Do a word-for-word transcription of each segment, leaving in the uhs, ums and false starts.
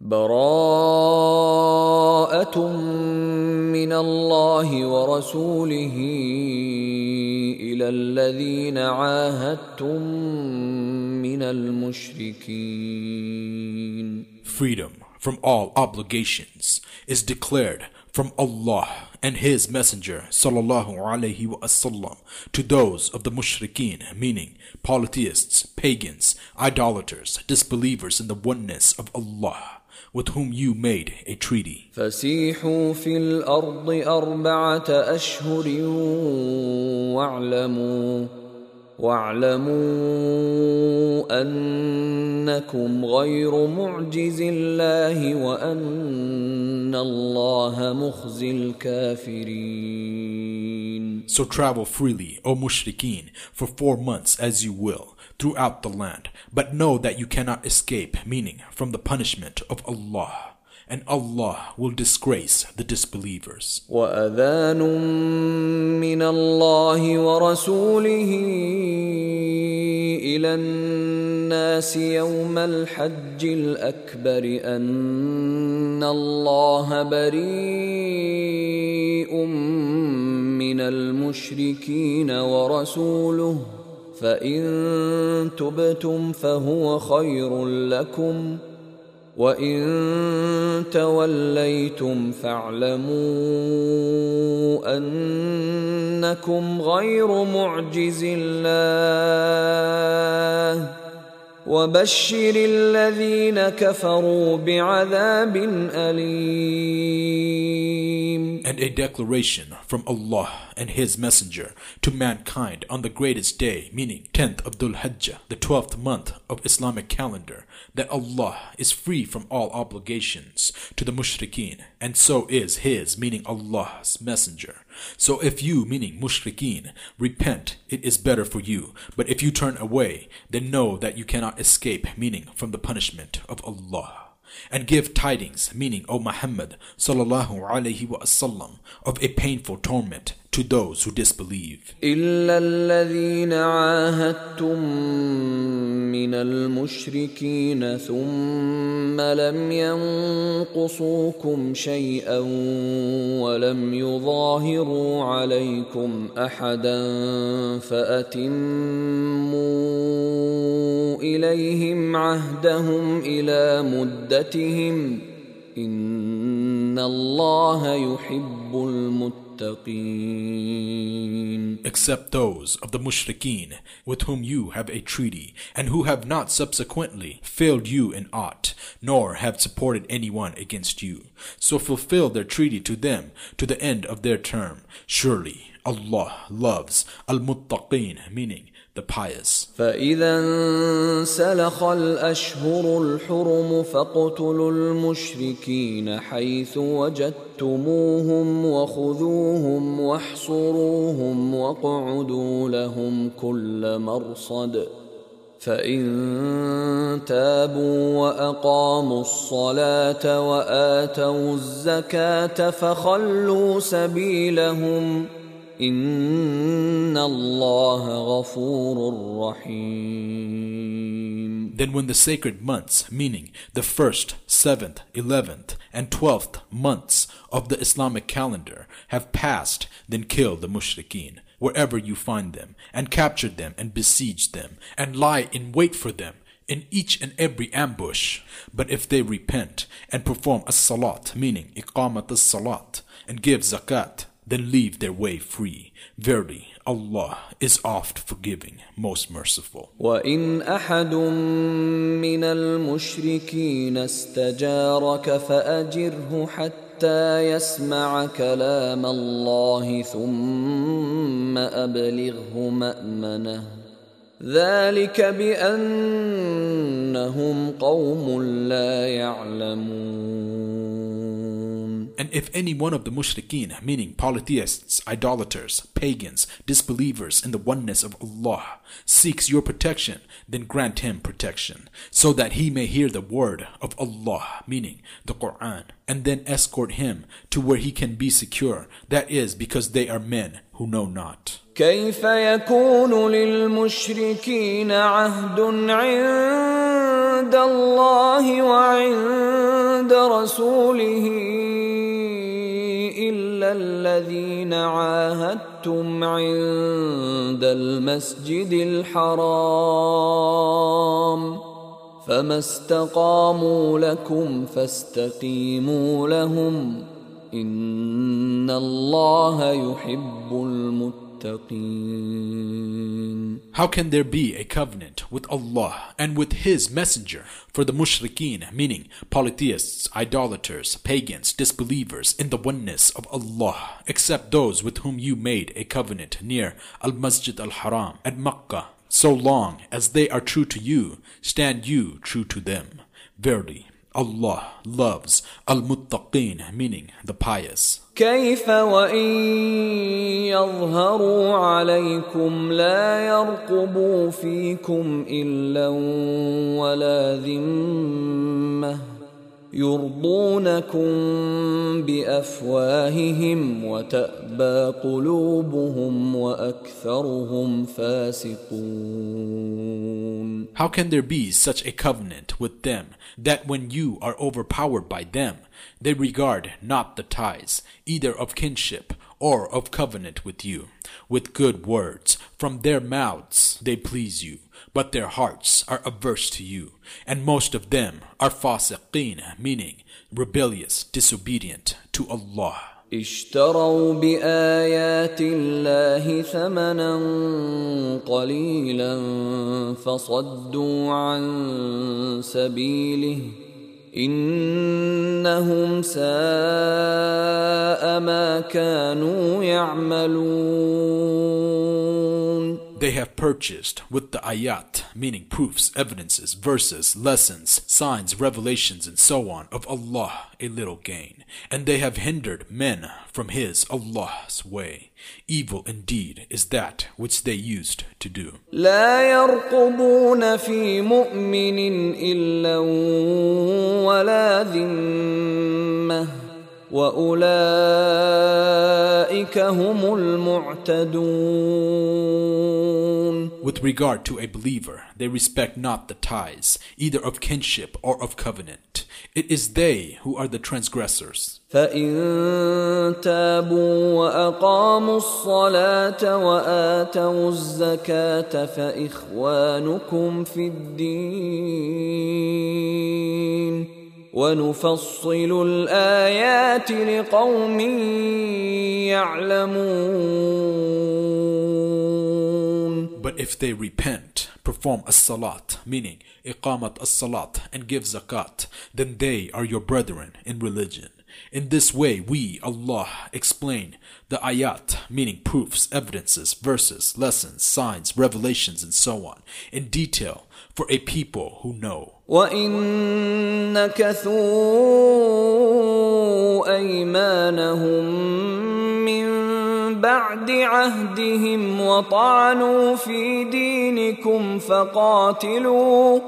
براءة من الله ورسوله إلى الذين عاهدتم من المشركين. Freedom from all obligations is declared from Allah and His Messenger sallallahu alaihi wasallam to those of the mushrikeen, meaning polytheists, pagans, idolaters, disbelievers in the oneness of Allah, with whom you made a treaty. فَسِيحُوا فِي الْأَرْضِ أَرْبَعَةَ أَشْهُرٍ وَاعْلَمُوا وَاعْلَمُوا أَنَّكُمْ غَيْرُ مُعْجِزِ اللَّهِ وَأَنَّ اللَّهَ مُخْزِي الْكَافِرِينَ. So travel freely, O mushrikeen, for four months as you will, throughout the land, but know that you cannot escape, meaning from the punishment of Allah, and Allah will disgrace the disbelievers. وَأَذَانٌ مِّنَ اللَّهِ وَرَسُولِهِ إِلَى النَّاسِ يَوْمَ الْحَجِّ الْأَكْبَرِ أَنَّ اللَّهَ بَرِيءٌ مِّنَ الْمُشْرِكِينَ وَرَسُولُهُ فَإِن تُبْتُمْ فَهُوَ خَيْرٌ لَكُمْ وَإِن تَوَلَّيْتُمْ فَاعْلَمُوا أَنَّكُمْ غَيْرُ مُعْجِزِ اللَّهِ وَبَشِّرِ الَّذِينَ كَفَرُوا بِعَذَابٍ أَلِيمٍ. And a declaration from Allah and His Messenger to mankind on the greatest day, meaning tenth of Dhul Hijjah, the twelfth month of Islamic calendar, that Allah is free from all obligations to the mushrikeen, and so is His, meaning Allah's Messenger. So if you, meaning mushrikeen, repent, it is better for you. But if you turn away, then know that you cannot escape, meaning from the punishment of Allah. And give tidings, meaning, O Muhammad sallallahu alaihi wasallam, of a painful torment to those who disbelieve. إِلَّا الَّذِينَ عَاهَدتُّم مِّنَ الْمُشْرِكِينَ ثُمَّ لَمْ يَنقُصُوكُمْ شَيْئًا وَلَمْ يُظَاهِرُوا عَلَيْكُمْ أَحَدًا فَأَتِمُّوا إِلَيْهِمْ عَهْدَهُمْ إِلَى مُدَّتِهِمْ إِنَّ اللَّهَ يُحِبُّ الْمُتَّقِينَ. Except those of the mushrikeen with whom you have a treaty, and who have not subsequently failed you in aught, nor have supported anyone against you. So fulfill their treaty to them to the end of their term. Surely Allah loves al-muttaqeen, meaning the pious. فَإِذَا انْسَلَخَ الْأَشْهُرُ الْحُرُمُ فَاقْتُلُوا الْمُشْرِكِينَ حَيْثُ وَجَدتُّمُوهُمْ وَخُذُوهُمْ وَاحْصُرُوهُمْ وَاقْعُدُوا لَهُمْ كُلَّ مَرْصَدٍ فَإِن تَابُوا وَأَقَامُوا الصَّلَاةَ وَآتَوُا الزَّكَاةَ فَخَلُّوا سَبِيلَهُمْ Inna Allah ghafurur rahim. Then when the sacred months, meaning the first, seventh, eleventh, and twelfth months of the Islamic calendar have passed, then kill the mushrikeen wherever you find them, and capture them and besiege them, and lie in wait for them in each and every ambush. But if they repent and perform as-salat, meaning iqamat as-salat, and give zakat, then leave their way free. Verily, Allah is oft forgiving, most merciful. وَإِنْ أَحَدٌ مِّنَ الْمُشْرِكِينَ اسْتَجَارَكَ فَأَجِرْهُ حَتَّى يَسْمَعَ كَلَامَ اللَّهِ ثُمَّ أَبْلِغْهُ مَأْمَنَهُ ذَلِكَ بِأَنَّهُمْ قَوْمٌ لَا يَعْلَمُونَ. And if any one of the mushrikeen, meaning polytheists, idolaters, pagans, disbelievers in the oneness of Allah, seeks your protection, then grant him protection, so that he may hear the word of Allah, meaning the Quran, and then escort him to where he can be secure. That is because they are men who know not. كيف يكون للمشركين عهد عند الله وعند عند رسوله إلا الذين عاهدتم عند المسجد الحرام فما استقاموا لكم فاستقيموا لهم إن الله يحب المتقين. How can there be a covenant with Allah and with His Messenger for the mushrikeen, meaning polytheists, idolaters, pagans, disbelievers in the oneness of Allah, except those with whom you made a covenant near Al-Masjid Al-Haram at Makkah? So long as they are true to you, stand you true to them. Verily, Allah loves Al-Muttaqeen, meaning the pious. كيف وإن يظهروا عليكم لا يرقبوا فيكم إلا ولا ذمة يرضونكم بأفواههم وتأبى قلوبهم وأكثرهم فاسقون. How can there be such a covenant with them that when you are overpowered by them, they regard not the ties, either of kinship or of covenant with you? With good words from their mouths they please you, but their hearts are averse to you, and most of them are fasiqeen, meaning rebellious, disobedient to Allah. اشتروا بآيات الله ثمنا قليلا فصدوا عن سبيله إنهم ساء ما كانوا يعملون. They have purchased with the ayat, meaning proofs, evidences, verses, lessons, signs, revelations, and so on, of Allah a little gain. And they have hindered men from His, Allah's way. Evil indeed is that which they used to do. لا يرقبون في مؤمن إلا ولا ذمة وأولئك هم المعتدون. With regard to a believer, they respect not the ties, either of kinship or of covenant. It is they who are the transgressors. فإن تابوا وأقاموا الصلاة وآتوا الزكاة فإخوانكم في الدين ونفصل الآيات لقوم يعلمون. But if they repent, perform as-salat, meaning iqamat as-salat, and give zakat, then they are your brethren in religion. In this way we, Allah, explain the ayat, meaning proofs, evidences, verses, lessons, signs, revelations, and so on, in detail for a people who know. وَإِن نَكَثُوا أَيْمَانَهُم مِّن بَعْدِ عَهْدِهِمْ وَطَعَنُوا فِي دِينِكُمْ فَقَاتِلُوا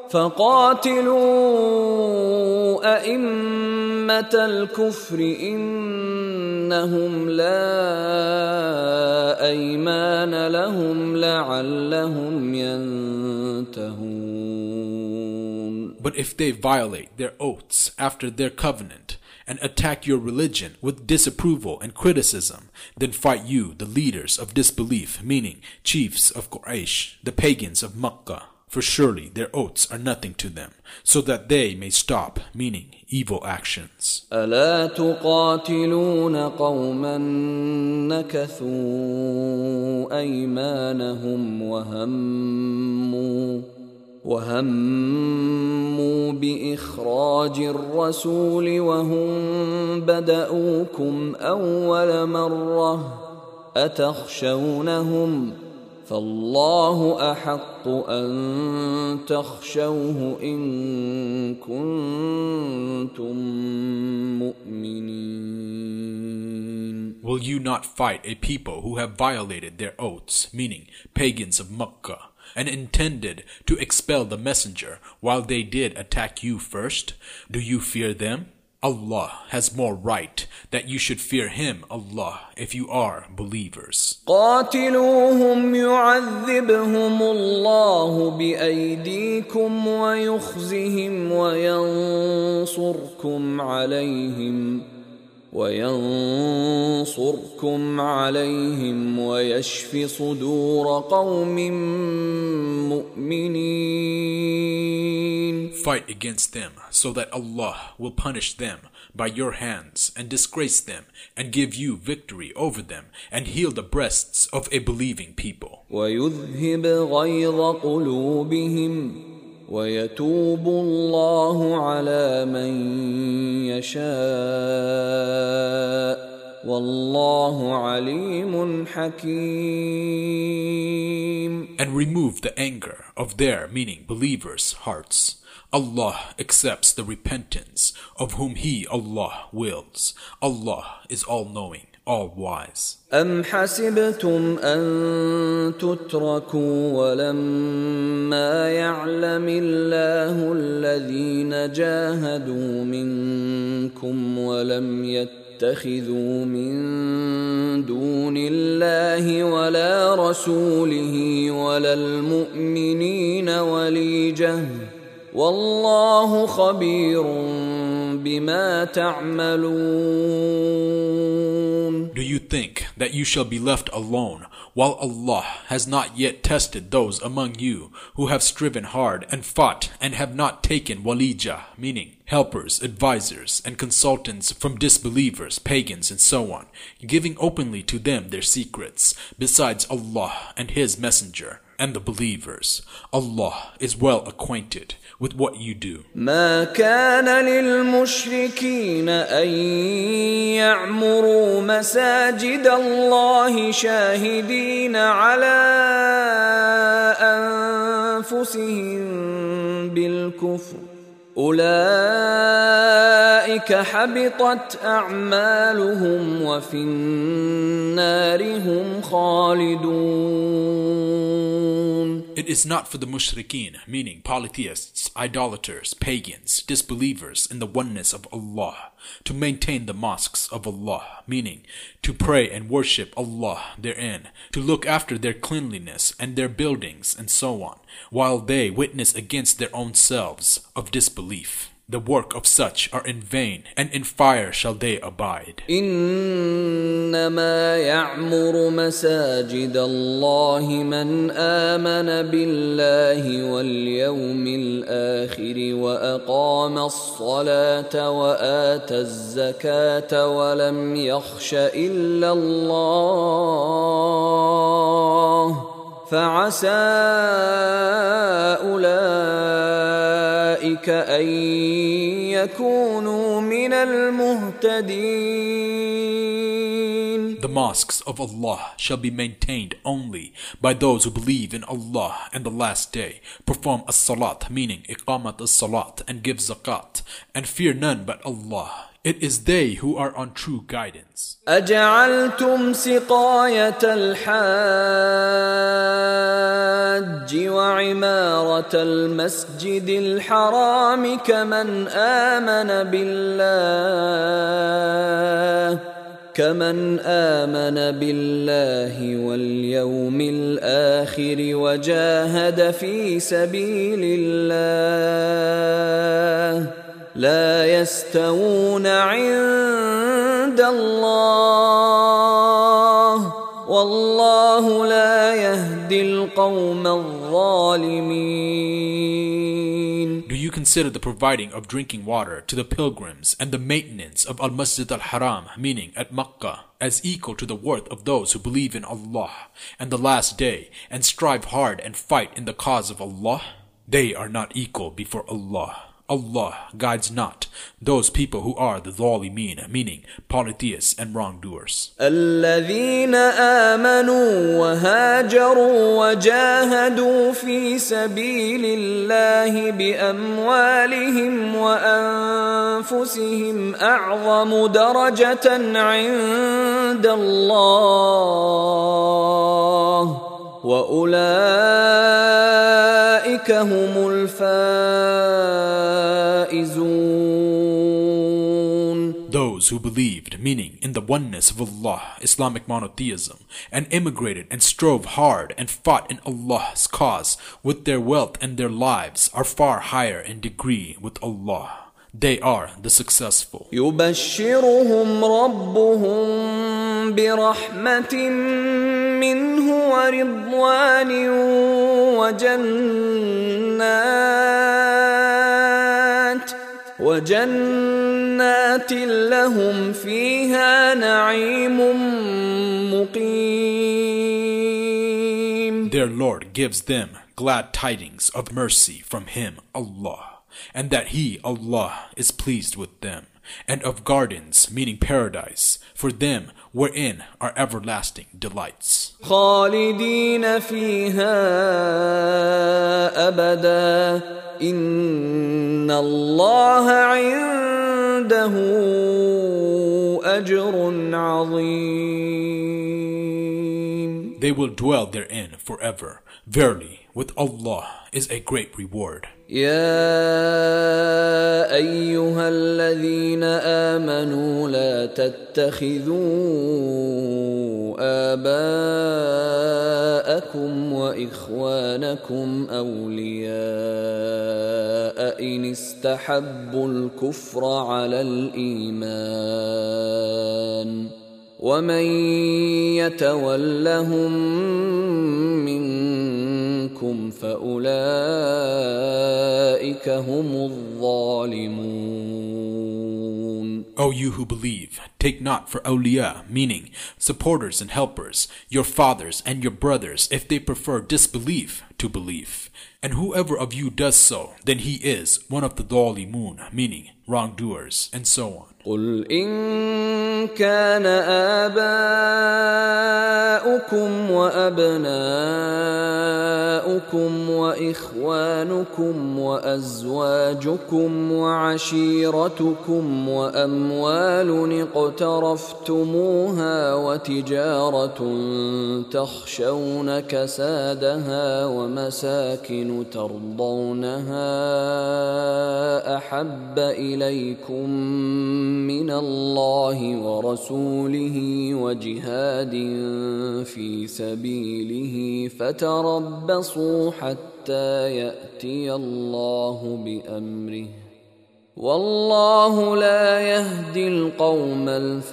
فَقَاتِلُوا أَئِمَّةَ الْكُفْرِ إِنَّهُمْ لَا أَيْمَانَ لَهُمْ لَعَلَّهُمْ يَنْتَهُونَ. But if they violate their oaths after their covenant and attack your religion with disapproval and criticism, then fight you, the leaders of disbelief, meaning chiefs of Quraysh, the pagans of Makkah. For surely their oaths are nothing to them, so that they may stop, meaning evil actions. ألا تقاتلون قوما نكثوا أيمانهم وهموا وهموا بإخراج الرسول وهم بدأوكم أول مرة أتخشونهم فالله أحق أن تخشوه إن كنتم مؤمنين. Will you not fight a people who have violated their oaths, meaning pagans of Makkah, and intended to expel the messenger while they did attack you first? Do you fear them? Allah has more right that you should fear Him, Allah, if you are believers. قاتلوهم يعذبهم الله بأيديكم ويخزهم وينصركم عليهم وينصركم عليهم ويشف صدور قوم مؤمنين. Fight against them so that Allah will punish them by your hands and disgrace them and give you victory over them and heal the breasts of a believing people. ويذهب غيظ قلوبهم ويتوب الله على من يشاء والله عليم حكيم. And remove the anger of their, meaning believers' hearts. Allah accepts the repentance of whom He, Allah, wills. Allah is all-knowing, all-wise. أم حسبتم أن تتركوا ولما يعلم الله الذين جاهدوا منكم ولم يتخذوا من دون الله ولا رسوله ولا المؤمنين وليجة والله خبير بما تعملون. Do you think that you shall be left alone while Allah has not yet tested those among you who have striven hard and fought and have not taken walijah, meaning helpers, advisors, and consultants from disbelievers, pagans, and so on, giving openly to them their secrets, besides Allah and His Messenger and the believers. Allah is well acquainted with what you do. ما كان للمشركين أن يعمروا مساجد الله شاهدين على أنفسهم بالكفر أولئك حبطت أعمالهم وفي النار هم خالدون. It is not for the mushrikeen, meaning polytheists, idolaters, pagans, disbelievers in the oneness of Allah, to maintain the mosques of Allah, meaning to pray and worship Allah therein, to look after their cleanliness and their buildings and so on, while they witness against their own selves of disbelief. The work of such are in vain, and in fire shall they abide. إنما يعمر مساجد الله من آمن بالله واليوم الآخر وأقام الصلاة وآتى الزكاة ولم يخش إلا الله فعسى أولئك أن يكونوا من المهتدين. The mosques of Allah shall be maintained only by those who believe in Allah and the last day, perform as-salat, meaning iqamat as-salat, and give zakat, and fear none but Allah. It is they who are on true guidance. أجعلتم سقاية الحاج وعمارة المسجد الحرام كمن آمن بالله كمن آمن بالله واليوم الآخر وجاهد في سبيل الله لا يستوون عند الله والله لا يهدي القوم الظالمين. Do you consider the providing of drinking water to the pilgrims and the maintenance of Al-Masjid al-Haram, meaning at Makkah, as equal to the worth of those who believe in Allah and the last day and strive hard and fight in the cause of Allah? They are not equal before Allah. Allah guides not those people who are the zalimeen, meaning polytheists and wrongdoers. الذين آمنوا وهاجروا وجاهدوا في سبيل الله بأموالهم وأنفسهم أعظم درجة عند الله وأولئك هم الفائزون. Those who believed, meaning in the oneness of Allah, Islamic monotheism, and immigrated and strove hard and fought in Allah's cause with their wealth and their lives, are far higher in degree with Allah. They are the successful. يبشرهم ربهم برحمة منه ورضوان وجنات وجنات لهم فيها نعيم مقيم. Their Lord gives them glad tidings of mercy from Him, Allah, and that He, Allah, is pleased with them, and of gardens, meaning paradise, for them wherein are everlasting delights. خالدين فيها أبدا إن الله عنده أجر عظيم. They will dwell therein forever. Verily, with Allah is a great reward. يا أيها الذين آمنوا لا تتخذوا آباءكم وإخوانكم أولياء إن استحبوا الكفر على الإيمان ومن يتولهم منكم فأولئك هم الظالمون. O you who believe, take not for awliya, meaning supporters and helpers, your fathers and your brothers, if they prefer disbelief to belief. And whoever of you does so, then he is one of the dhalimun, meaning wrongdoers, and so on. قل إن كان آباؤكم وأبناؤكم وإخوانكم وأزواجكم وعشيرتكم وأموال اقترفتموها وتجارة تخشون كسادها ومساكن ترضونها أحب إليكم من الله ورسوله وجهاد في سبيله فتربصوا حتى يأتي الله بأمره والله لا يهدي القوم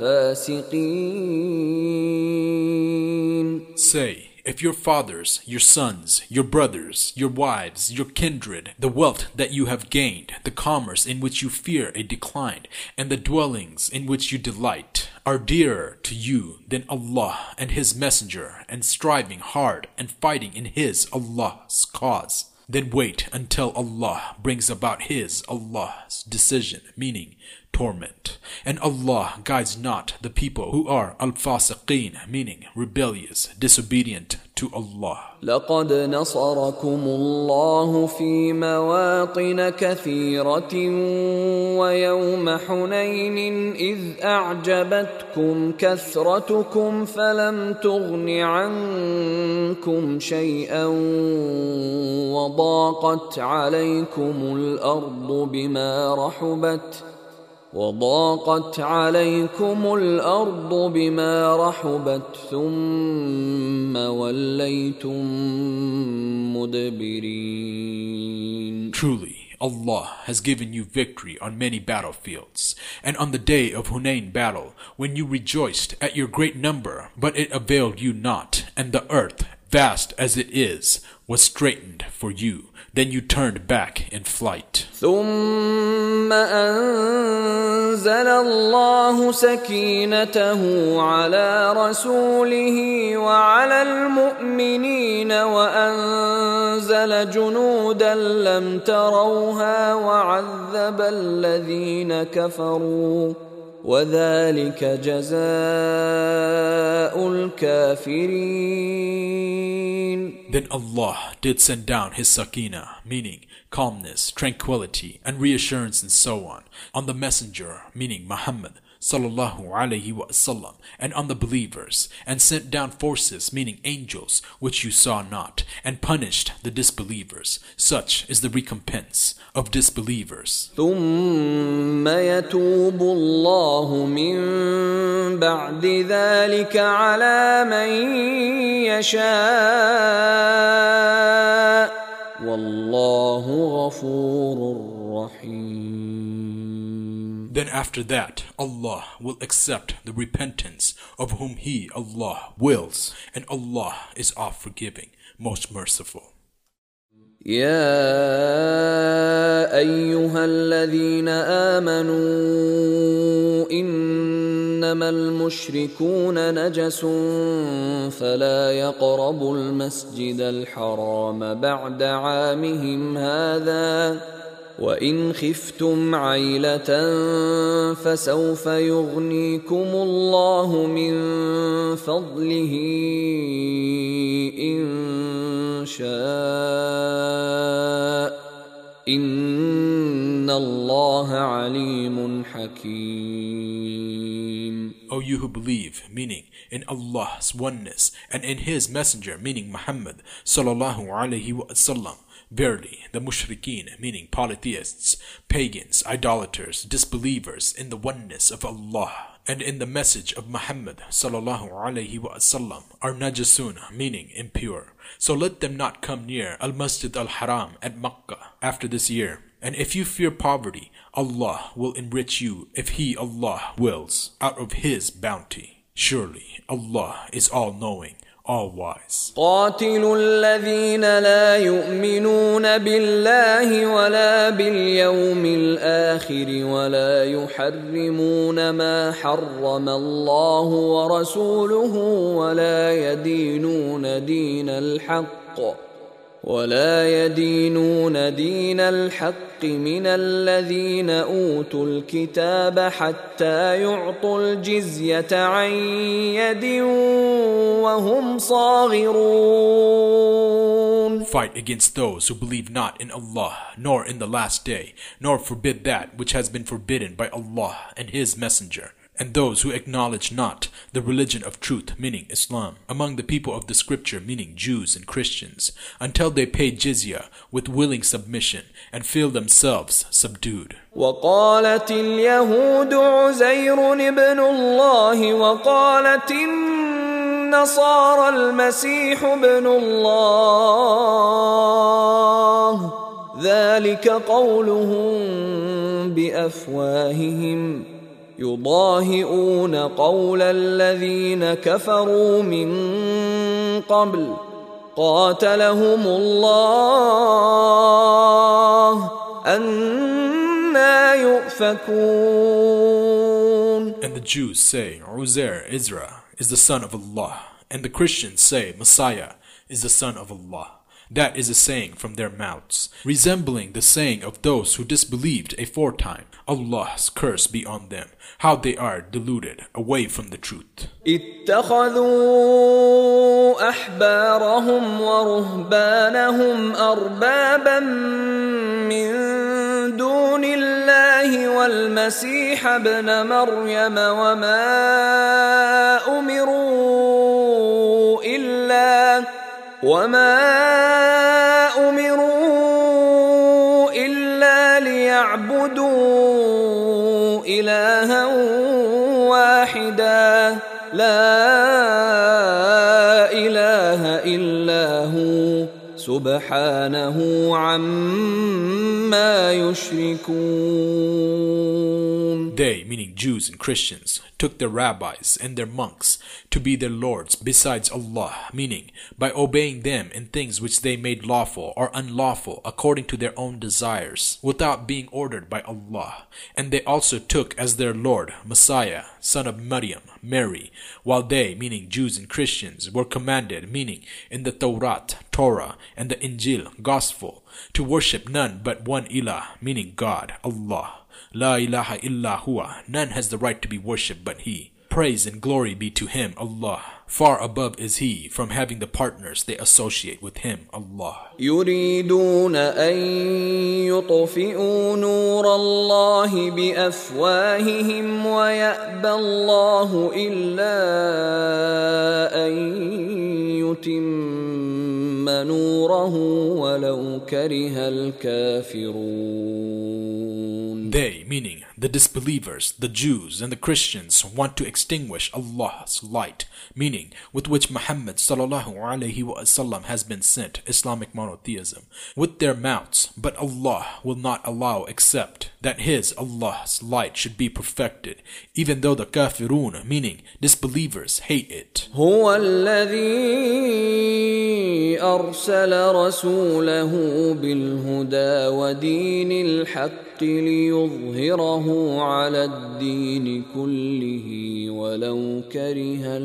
الفاسقين. Say, if your fathers, your sons, your brothers, your wives, your kindred, the wealth that you have gained, the commerce in which you fear a decline, and the dwellings in which you delight, are dearer to you than Allah and His Messenger, and striving hard and fighting in His, Allah's cause, then wait until Allah brings about His, Allah's decision, meaning torment. And Allah guides not the people who are al-fasiqeen, meaning rebellious, disobedient to Allah. لقد نصركم الله في مواطن كثيرة ويوم حنين إذ أعجبتكم كثرتكم فلم تغن عنكم شيئا وضاقت عليكم الأرض بما رحبت وضاقت عليكم الأرض بما رحبت ثم وليتم مدبرين. Truly, Allah has given you victory on many battlefields, and on the day of Hunain battle, when you rejoiced at your great number, but it availed you not, and the earth, vast as it is, was straitened for you. Then you turned back in flight. ثم أنزل الله سكينته على رسوله وعلى المؤمنين وأنزل جنودا لم تروها وعذب الذين كفروا وذلك جزاء الكافرين. Then Allah did send down His sakina, meaning calmness, tranquility, and reassurance and so on, on the messenger, meaning Muhammad sallallahu alaihi wasallam, and on the believers, and sent down forces, meaning angels, which you saw not, and punished the disbelievers. Such is the recompense of disbelievers. ثم يتوب الله من بعد ذلك على من يشاء والله غفور رحيم. Then after that, Allah will accept the repentance of whom He, Allah, wills, and Allah is oft forgiving, most merciful. يا أيها الذين آمنوا إنما المشركون نجس فلا يقربوا المسجد الحرام بعد عامهم هذا وإن خفتم عيلة فسوف يغنيكم الله من فضله إن شاء إن الله عليم حكيم. O you who believe, meaning in Allah's oneness, and in His messenger, meaning Muhammad sallallahu alaihi wasallam, verily, the mushrikeen, meaning polytheists, pagans, idolaters, disbelievers in the oneness of Allah and in the message of Muhammad sallallahu alaihi wasallam, are najasun, meaning impure. So let them not come near Al-Masjid Al-Haram at Makkah after this year. And if you fear poverty, Allah will enrich you if He, Allah, wills, out of His bounty. Surely Allah is all-knowing, all-wise. قاتلوا الذين لا يؤمنون بالله ولا باليوم الآخر ولا يحرمون ما حرم الله ورسوله ولا يدينون دين الحق ولا يدينون دين الحق من الذين أوتوا الكتاب حتى يعطوا الجزية عن يد وهم صاغرون. Fight against those who believe not in Allah, nor in the last day, nor forbid that which has been forbidden by Allah and His messenger. And those who acknowledge not the religion of truth, meaning Islam, among the people of the scripture, meaning Jews and Christians, until they pay jizya with willing submission and feel themselves subdued. وقالت اليهود عزير ابن الله وقالت النصارى المسيح ابن الله ذلك قولهم بأفواههم يضاهئون قول الذين كفروا من قبل قاتلهم الله أنى يؤفكون. And the Jews say, Uzair, Isra, is the son of Allah, and the Christians say, Messiah is the son of Allah. That is a saying from their mouths, resembling the saying of those who disbelieved aforetime. Allah's curse be on them, how they are deluded away from the truth. اتخذوا أحبارهم ورهبانهم أربابا من دون الله والمسيح ابن مريم وما أمروا إلا وما أمروا إلا ليعبدوا إلها واحدا لا إله إلا هو سبحانه عما يشركون. They, meaning Jews and Christians, took their rabbis and their monks to be their lords besides Allah, meaning by obeying them in things which they made lawful or unlawful according to their own desires, without being ordered by Allah. And they also took as their Lord Messiah, son of Maryam, Mary, while they, meaning Jews and Christians, were commanded, meaning in the Tawrat, Torah, and the Injil, Gospel, to worship none but one Ilah, meaning God, Allah. La ilaha illa huwa, none has the right to be worshipped but He. Praise and glory be to Him, Allah. Far above is he from having the partners they associate with him, Allah. يريدون أن يطفئوا نور الله بأفواههم ويأبى الله إلا أن يتم نوره ولو كره الكافرون. They, meaning the disbelievers, the Jews and the Christians, want to extinguish Allah's light, meaning with which Muhammad sallallahu alaihi wasallam has been sent, Islamic monotheism, with their mouths, but Allah will not allow except that His, Allah's light should be perfected, even though the kafirun, meaning disbelievers, hate it. هو الذي أرسل رسوله بالهدى ودين الحق ليظهره على الدين كله ولو كره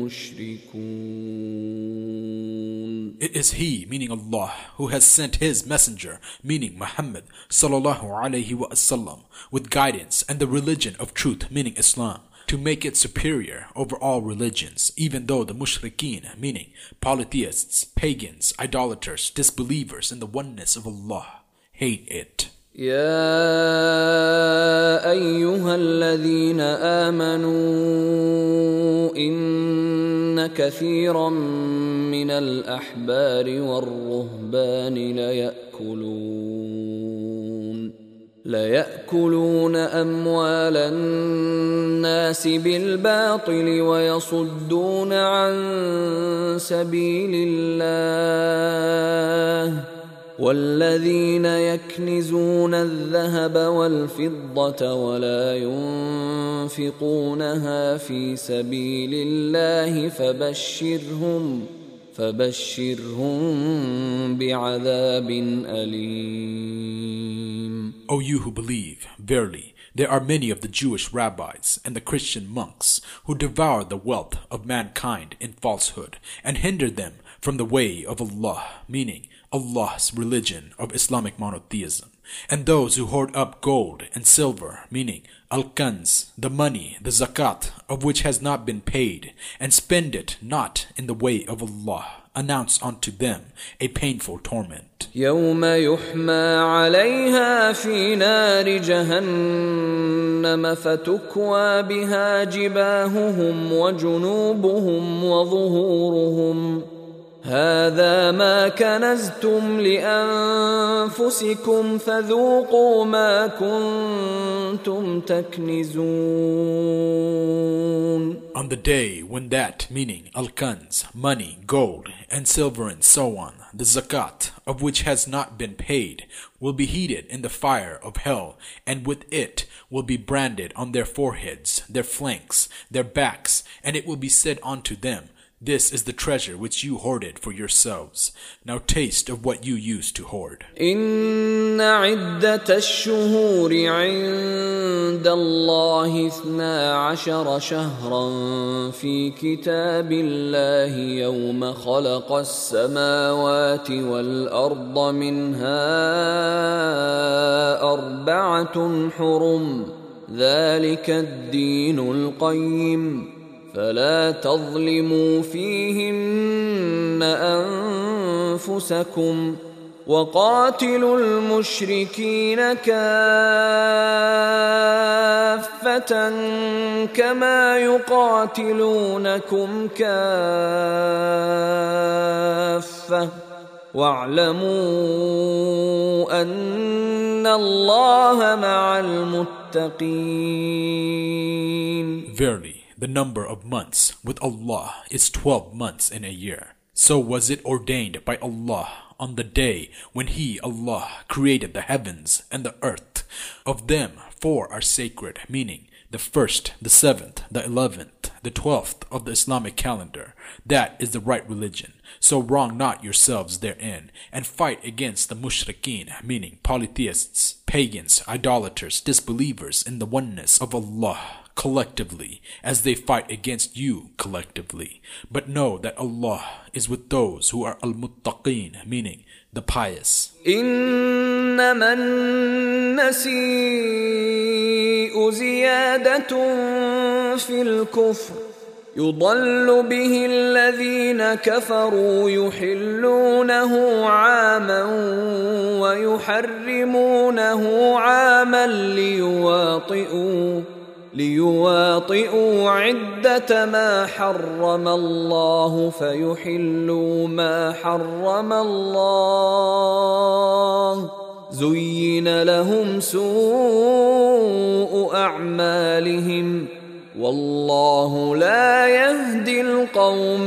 المشركون. It is He, meaning Allah, who has sent His messenger, meaning Muhammad sallallahu alaihi wasallam, with guidance and the religion of truth, meaning Islam, to make it superior over all religions, even though the mushrikeen, meaning polytheists, pagans, idolaters, disbelievers in the oneness of Allah, hate it. يا أيها الذين آمنوا إن كثيرا من الأحبار والرهبان ليأكلون ليأكلون أموال الناس بالباطل ويصدون عن سبيل الله والذين يكنزون الذهب والفضة ولا ينفقونها في سبيل الله فبشرهم فبشرهم بعذاب أليم. O you who believe, verily, there are many of the Jewish rabbis and the Christian monks who devour the wealth of mankind in falsehood and hinder them from the way of Allah, meaning Allah's religion of Islamic monotheism, and those who hoard up gold and silver, meaning al-kanz, the money, the zakat, of which has not been paid, and spend it not in the way of Allah, announce unto them a painful torment. يوم يحمى عليها في نار جهنم فتكوى بها جباههم وجنوبهم وظهورهم هذا ما كنزتم لأنفسكم فذوقوا ما كنتم تكنزون. On the day when that, meaning al-kanz, money, gold, and silver and so on, the zakat, of which has not been paid, will be heated in the fire of hell, and with it will be branded on their foreheads, their flanks, their backs, and it will be said unto them, this is the treasure which you hoarded for yourselves. Now taste of what you used to hoard. إن عدة الشهور عند الله اثنا عشر شهرا في كتاب الله يوم خلق السماوات والأرض منها أربعة حرم ذلك الدين القيم فلا تظلموا فيهن أنفسكم وقاتلوا المشركين كافة كما يقاتلونكم كافة واعلموا أن الله مع المتقين. Verily, the number of months with Allah is twelve months in a year. So was it ordained by Allah on the day when He, Allah, created the heavens and the earth. Of them, four are sacred, meaning the first, the seventh, the eleventh, the twelfth of the Islamic calendar. That is the right religion. So wrong not yourselves therein, and fight against the mushrikeen, meaning polytheists, pagans, idolaters, disbelievers in the oneness of Allah, collectively, as they fight against you collectively. But know that Allah is with those who are al-muttaqeen, meaning the pious. إنما النسيء زيادة في الكفر يضل به الذين كفروا يحلونه عاما ويحرمونه عاما ليواطئوا ليواطئوا عدة ما حرم الله فيحلوا ما حرم الله زين لهم سوء أعمالهم والله لا يهدي القوم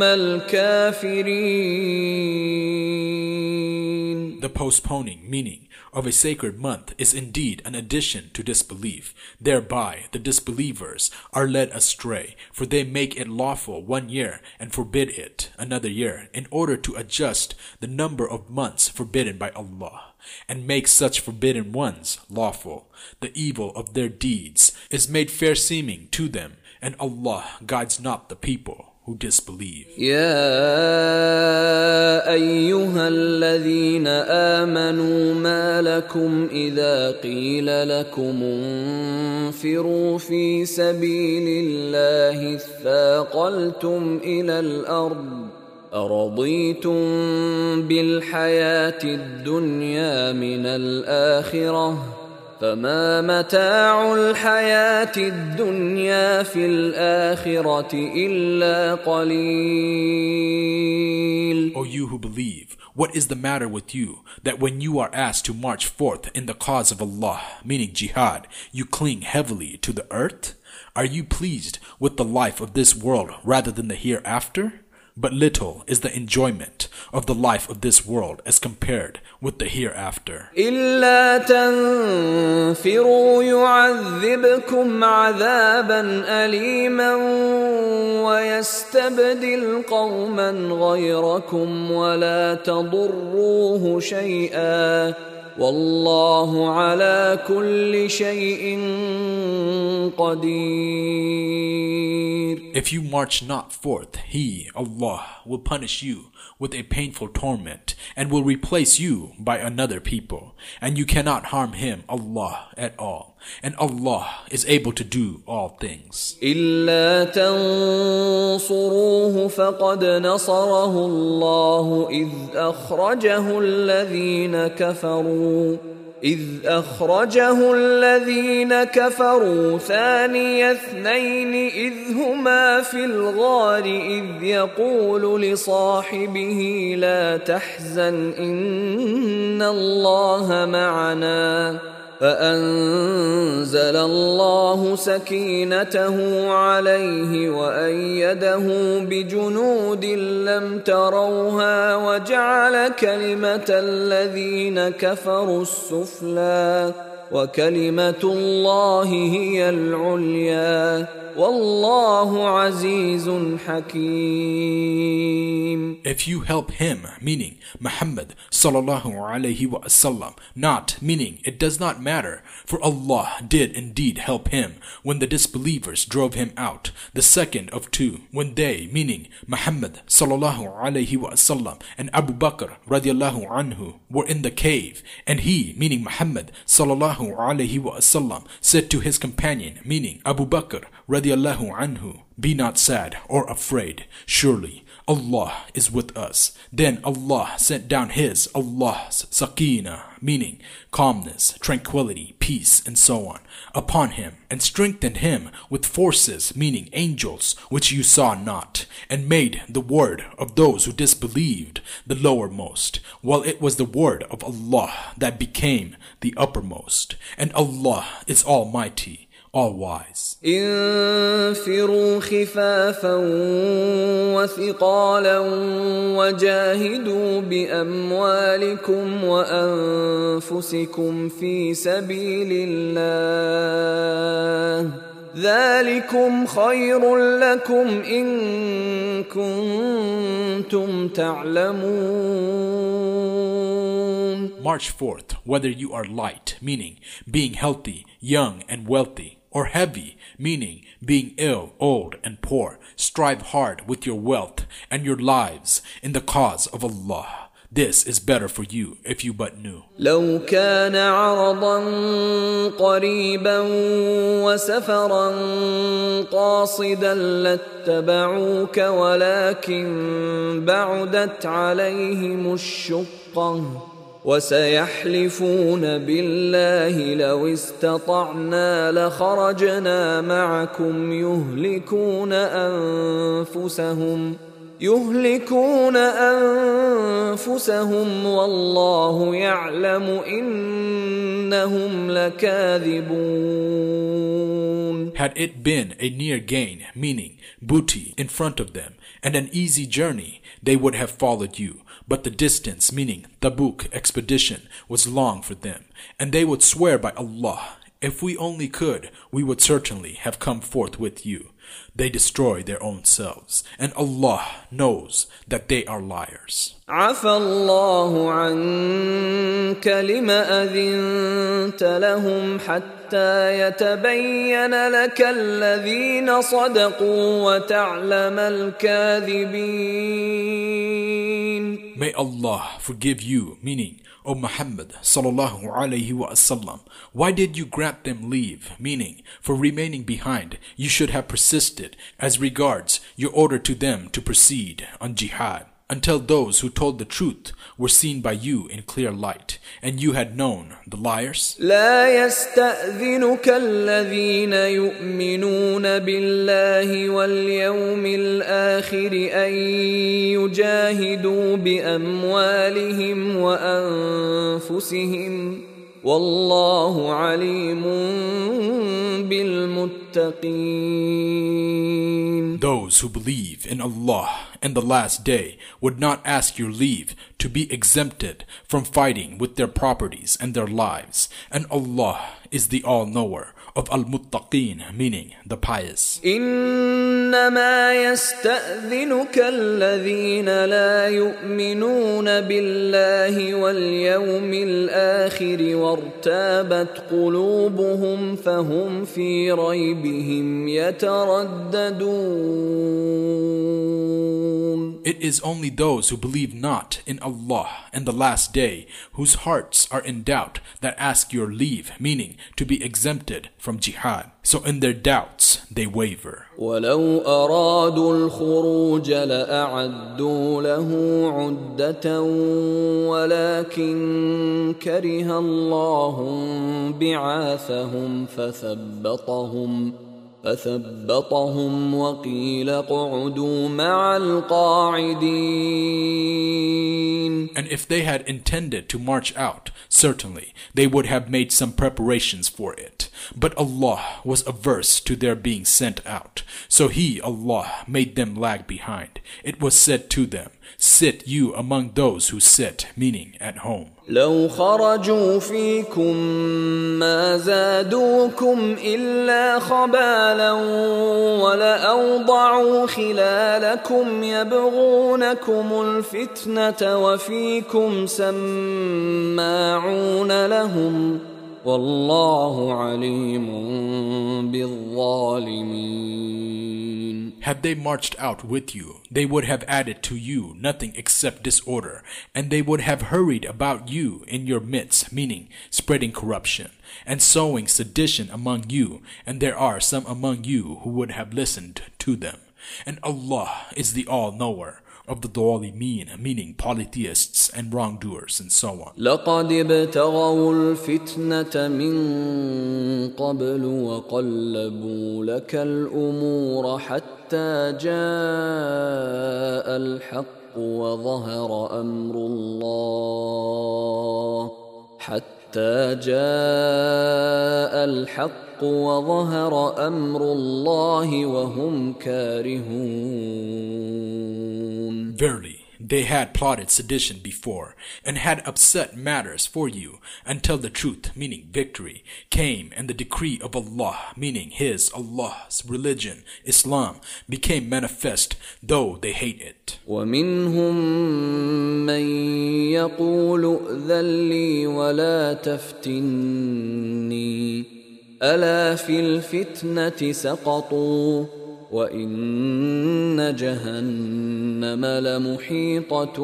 الكافرين. The postponing meaning of a sacred month is indeed an addition to disbelief. Thereby the disbelievers are led astray, for they make it lawful one year and forbid it another year, in order to adjust the number of months forbidden by Allah, and make such forbidden ones lawful. The evil of their deeds is made fair seeming to them, and Allah guides not the people who disbelieve. يا أيها الذين آمنوا ما لكم إذا قيل لكم انفروا في سبيل الله اثاقلتم إلى الأرض أرضيتم بالحياة الدنيا من الآخرة فما متاع الحياة الدنيا في الآخرة إلا قليل. O you who believe, what is the matter with you, that when you are asked to march forth in the cause of Allah, meaning jihad, you cling heavily to the earth? Are you pleased with the life of this world rather than the hereafter? But little is the enjoyment of the life of this world as compared with the hereafter. إلا تنفروا يعذبكم عذابا أليما ويستبدل قوما غيركم ولا تضروه شيئا والله على كل شيء قدير. If you march not forth, He, Allah, will punish you with a painful torment and will replace you by another people, and you cannot harm Him, Allah, at all. And Allah is able to do all things. إلا تنصروه فقد نصره الله إذ أخرجه الذين كفروا إذ أخرجه الذين كفروا ثاني اثنين إذ هما في الغار إذ يقول لصاحبه لا تحزن إن الله معنا فأنزل الله سكينته عليه وأيده بجنود لم تروها وجعل كلمة الذين كفروا السفلى وكلمة الله هي العليا والله عزيز حكيم. If you help him, meaning Muhammad sallallahu alayhi wa sallam, not meaning it does not matter, for Allah did indeed help him when the disbelievers drove him out, the second of two, when they, meaning Muhammad sallallahu alayhi wa sallam and Abu Bakr radiallahu anhu, were in the cave, and he, meaning Muhammad sallallahu alayhi wa sallam, said to his companion, meaning Abu Bakr radiallahu anhu, be not sad or afraid, surely Allah is with us. Then Allah sent down His, Allah's sakina, meaning calmness, tranquility, peace, and so on, upon him, and strengthened him with forces, meaning angels, which you saw not, and made the word of those who disbelieved the lowermost, while it was the word of Allah that became the uppermost. And Allah is Almighty, all-wise. انفروا خفافا وثقالا وجاهدوا بأموالكم وأنفسكم في سبيل الله ذلكم خير لكم إن كنتم تعلمون. March forth, whether you are light, meaning being healthy, young, and wealthy, or heavy, meaning being ill, old, and poor. Strive hard with your wealth and your lives in the cause of Allah. This is better for you if you but knew. لو كان عرضا قريبا وسفرا قاصدا لاتبعوك ولكن بعدت عليهم الشقة وسيحلفون بالله لو استطعنا لخرجنا معكم يهلكون أنفسهم يهلكون أنفسهم والله يعلم إنهم لكاذبون. Had it been a near gain, meaning booty, in front of them, and an easy journey, they would have followed you. But the distance, meaning Tabuk expedition, was long for them, and they would swear by Allah, if we only could, we would certainly have come forth with you. They destroy their own selves, and Allah knows that they are liars. عفى الله عنك لما أذنت لهم حتى يتبين لك الذين صدقوا وتعلم الكاذبين. May Allah forgive you, meaning, O Muhammad sallallahu alayhi wa sallam, why did you grant them leave, meaning, for remaining behind, you should have persisted as regards your order to them to proceed on jihad, until those who told the truth were seen by you in clear light, and you had known the liars? لا يستأذنك الذين يؤمنون بالله واليوم الآخر أن يجاهدوا بأموالهم وأنفسهم والله عليم بالمتقين. Those who believe in Allah and the last day would not ask your leave to be exempted from fighting with their properties and their lives, and Allah is the all-knower of al-muttaqeen, meaning the pious. إنما يستأذنك الذين لا يؤمنون بالله واليوم الآخر وارتابت قلوبهم فهم في ريبهم يترددون. It is only those who believe not in Allah and the last day, whose hearts are in doubt, that ask your leave, meaning to be exempted from jihad. So in their doubts they waver. ولو أرادوا الخروج لأعدوا له عدة ولكن كره الله بعاثهم فثبطهم فثبطهم وقيل اقعدوا مع القاعدين. And if they had intended to march out, certainly they would have made some preparations for it. But Allah was averse to their being sent out, so He, Allah, made them lag behind. It was said to them, sit you among those who sit, meaning at home. لو خرجوا فيكم ما زادوكم إلا خبالا ولأوضعوا خلالكم يبغونكم الفتنة وفيكم سماعون لهم والله عليم بالظالمين. Had they marched out with you, they would have added to you nothing except disorder, and they would have hurried about you in your midst, meaning spreading corruption, and sowing sedition among you, and there are some among you who would have listened to them. And Allah is the all-knower of the Dhalimin, meaning polytheists and wrongdoers, and so on. لقد ابتغوا الفتنة من قبل وقلبوا لك الأمور حتى جاء الحق وظهر أمر الله حتى جاء الحق وظهر أمر الله وهم كارهون. Verily, they had plotted sedition before, and had upset matters for you, until the truth, meaning victory, came, and the decree of Allah, meaning His, Allah's religion, Islam, became manifest, though they hate it. ومنهم من يقول ائذن لي ولا تفتني ألا في الفتنة سقطوا وإن جهنم جهنم لمحيطة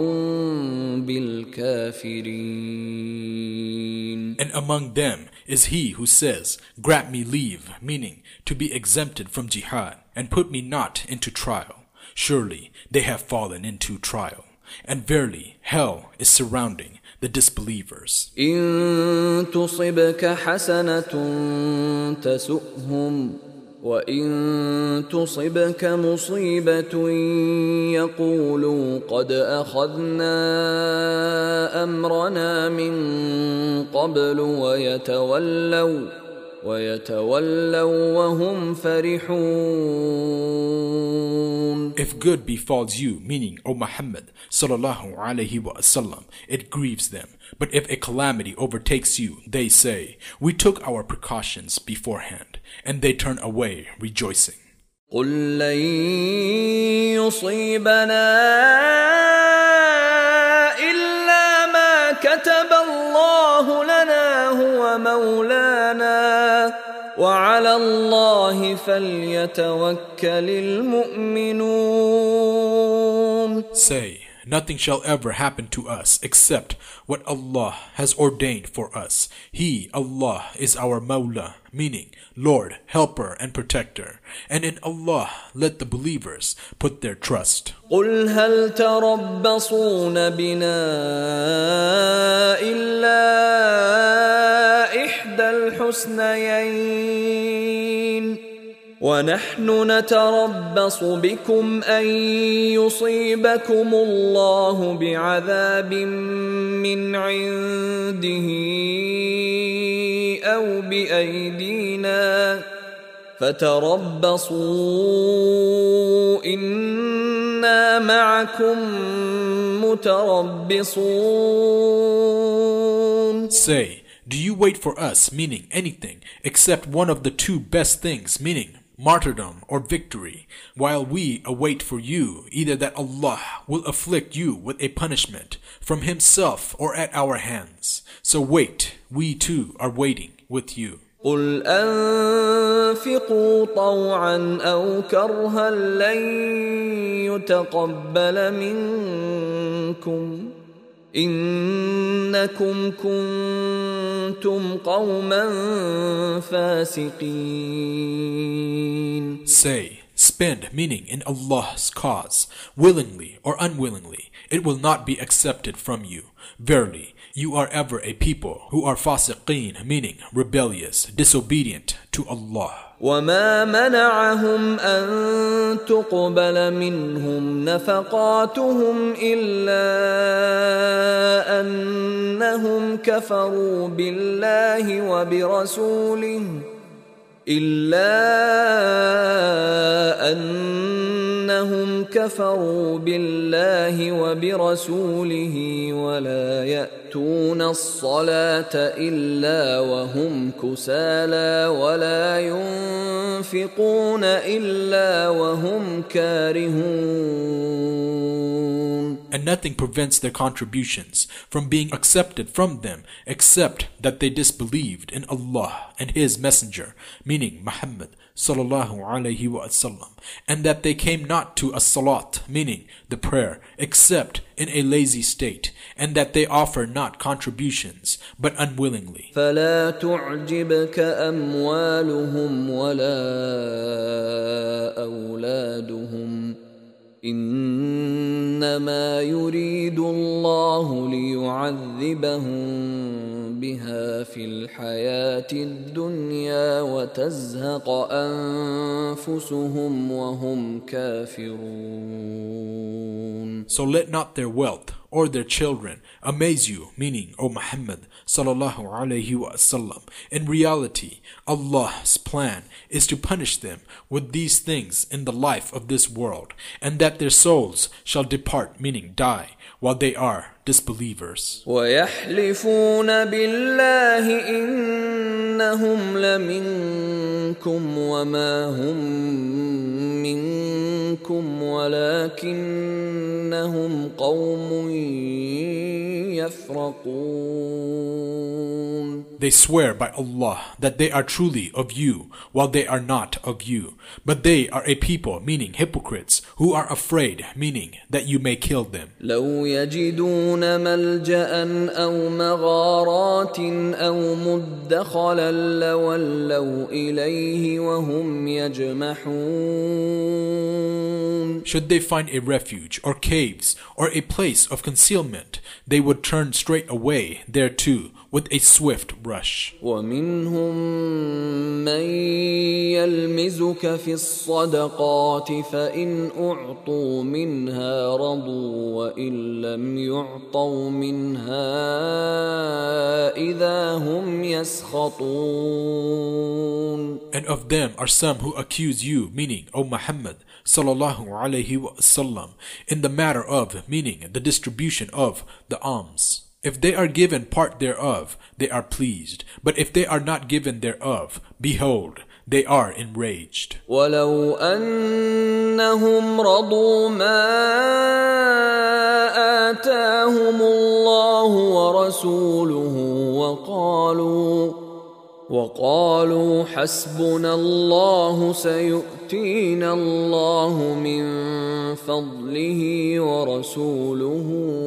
بالكافرين. And among them is he who says, grant me leave, meaning to be exempted from jihad, and put me not into trial. Surely they have fallen into trial, and verily hell is surrounding the disbelievers. إن تصبك حسنة تسؤهم وإن تصبك مصيبة يقولوا قد أخذنا أمرنا من قبل ويتولوا ويتولوا وهم فرحون. If good befalls you, meaning O Muhammad sallallahu alaihi wasallam, it grieves them. But if a calamity overtakes you, they say, we took our precautions beforehand, and they turn away rejoicing. قل لن يصيبنا إلا ما كتب الله لنا هو مولانا وعلى الله فليتوكل المؤمنون. Say, nothing shall ever happen to us except what Allah has ordained for us. He, Allah, is our Mawla, meaning Lord, Helper, and Protector. And in Allah let the believers put their trust. قل هل تربصون بنا إلا إحدى الحسنيين ونحن نتربص بكم أن يصيبكم الله بعذاب من عنده أو بأيدينا فتربصوا إنا معكم متربصون. Say, do you wait for us, meaning anything, except one of the two best things, meaning martyrdom or victory, while we await for you either that Allah will afflict you with a punishment from Himself or at our hands. So wait, we too are waiting with you. قل أنفقوا طوعا أو كرها لن يتقبل منكم إنكم كنتم قوما فاسقين. Say, spend, meaning in Allah's cause, willingly or unwillingly, it will not be accepted from you. Verily, you are ever a people who are fasiqeen, meaning rebellious, disobedient to Allah. وما منعهم أن تقبل منهم نفقاتهم إلا أنهم كفروا بالله وبرسوله إلا أنهم كفروا بالله وبرسوله ولا يأتون الصلاة إلا وهم كسالى ولا ينفقون إلا وهم كارهون. And nothing prevents their contributions from being accepted from them except that they disbelieved in Allah and His Messenger, meaning Muhammad sallallahu alayhi wa sallam, and that they came not to a salat, meaning the prayer, except in a lazy state, and that they offer not contributions but unwillingly. فلا تعجبك أموالهم ولا أولادهم إنما يريد الله ليعذبهم بها في الحياة الدنيا وتزهق أنفسهم وهم كافرون. So let not their wealth or their children amaze you, meaning, O Muhammad sallallahu alayhi wa sallam. In reality, Allah's plan is to punish them with these things in the life of this world, and that their souls shall depart, meaning die, while they are disbelievers. ويحلفون بالله إنهم لمنكم وما هم منكم ولكنهم قوم يفرقون. They swear by Allah that they are truly of you, while they are not of you. But they are a people, meaning hypocrites, who are afraid, meaning that you may kill them. لو يجدون ملجأ أو مغارات أو مدخلا لولوا إليه وهم يجمحون. Should they find a refuge or caves or a place of concealment, they would turn straight away thereto with a swift rush. ومنهم من يلمزك في الصدقات فإن أعطوا منها رضوا وإن لم يعطوا منها إذا هم يسخطون. And of them are some who accuse you, meaning, O Muhammad sallallahu alayhi wa sallam, in the matter of, meaning, the distribution of the alms. If they are given part thereof, they are pleased. But if they are not given thereof, behold, they are enraged. ولو أنهم رضوا ما آتاهم الله ورسوله وقالوا وقالوا حسبنا الله سيؤتينا الله من فضله ورسوله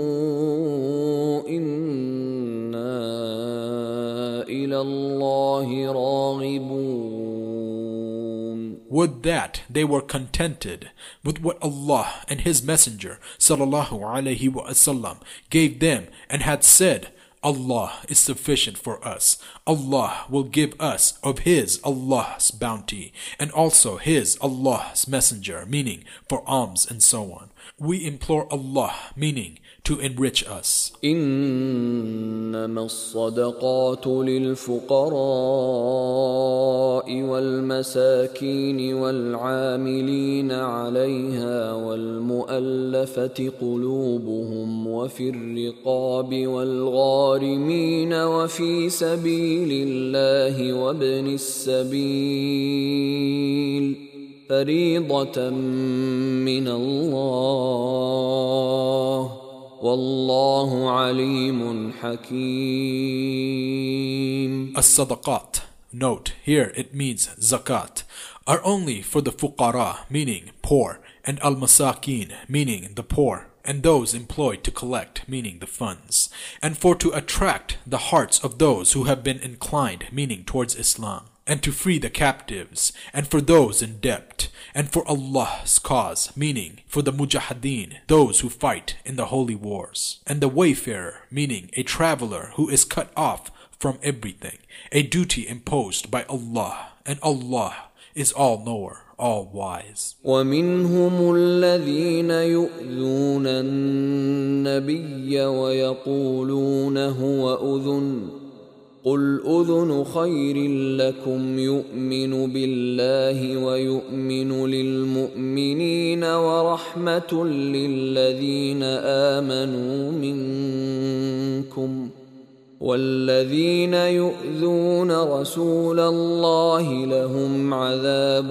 إنا إلى الله راغبون. Would that they were contented with what Allah and His Messenger sallallahu alaihi wasallam gave them and had said, Allah is sufficient for us. Allah will give us of His Allah's bounty and also His Allah's Messenger, meaning for alms and so on. We implore Allah, meaning to enrich us. إنما الصدقات للفقراء والمساكين والعاملين عليها والمؤلفة قلوبهم وفي الرقاب والغارمين وفي سبيل الله وابن السبيل فريضة من الله والله عليم حكيم. As-sadaqat, note, here it means zakat, are only for the fuqara, meaning poor, and al-masakin, meaning the poor, and those employed to collect, meaning the funds, and for to attract the hearts of those who have been inclined, meaning towards Islam, and to free the captives, and for those in debt, and for Allah's cause, meaning for the mujahideen, those who fight in the holy wars, and the wayfarer, meaning a traveler who is cut off from everything, a duty imposed by Allah, and Allah is all-knower, all-wise. ومنهم الذين يؤذون النبي ويقولون هو أذن قل أذن خير لكم يؤمن بالله ويؤمن للمؤمنين ورحمة للذين آمنوا منكم والذين يؤذون رسول الله لهم عذاب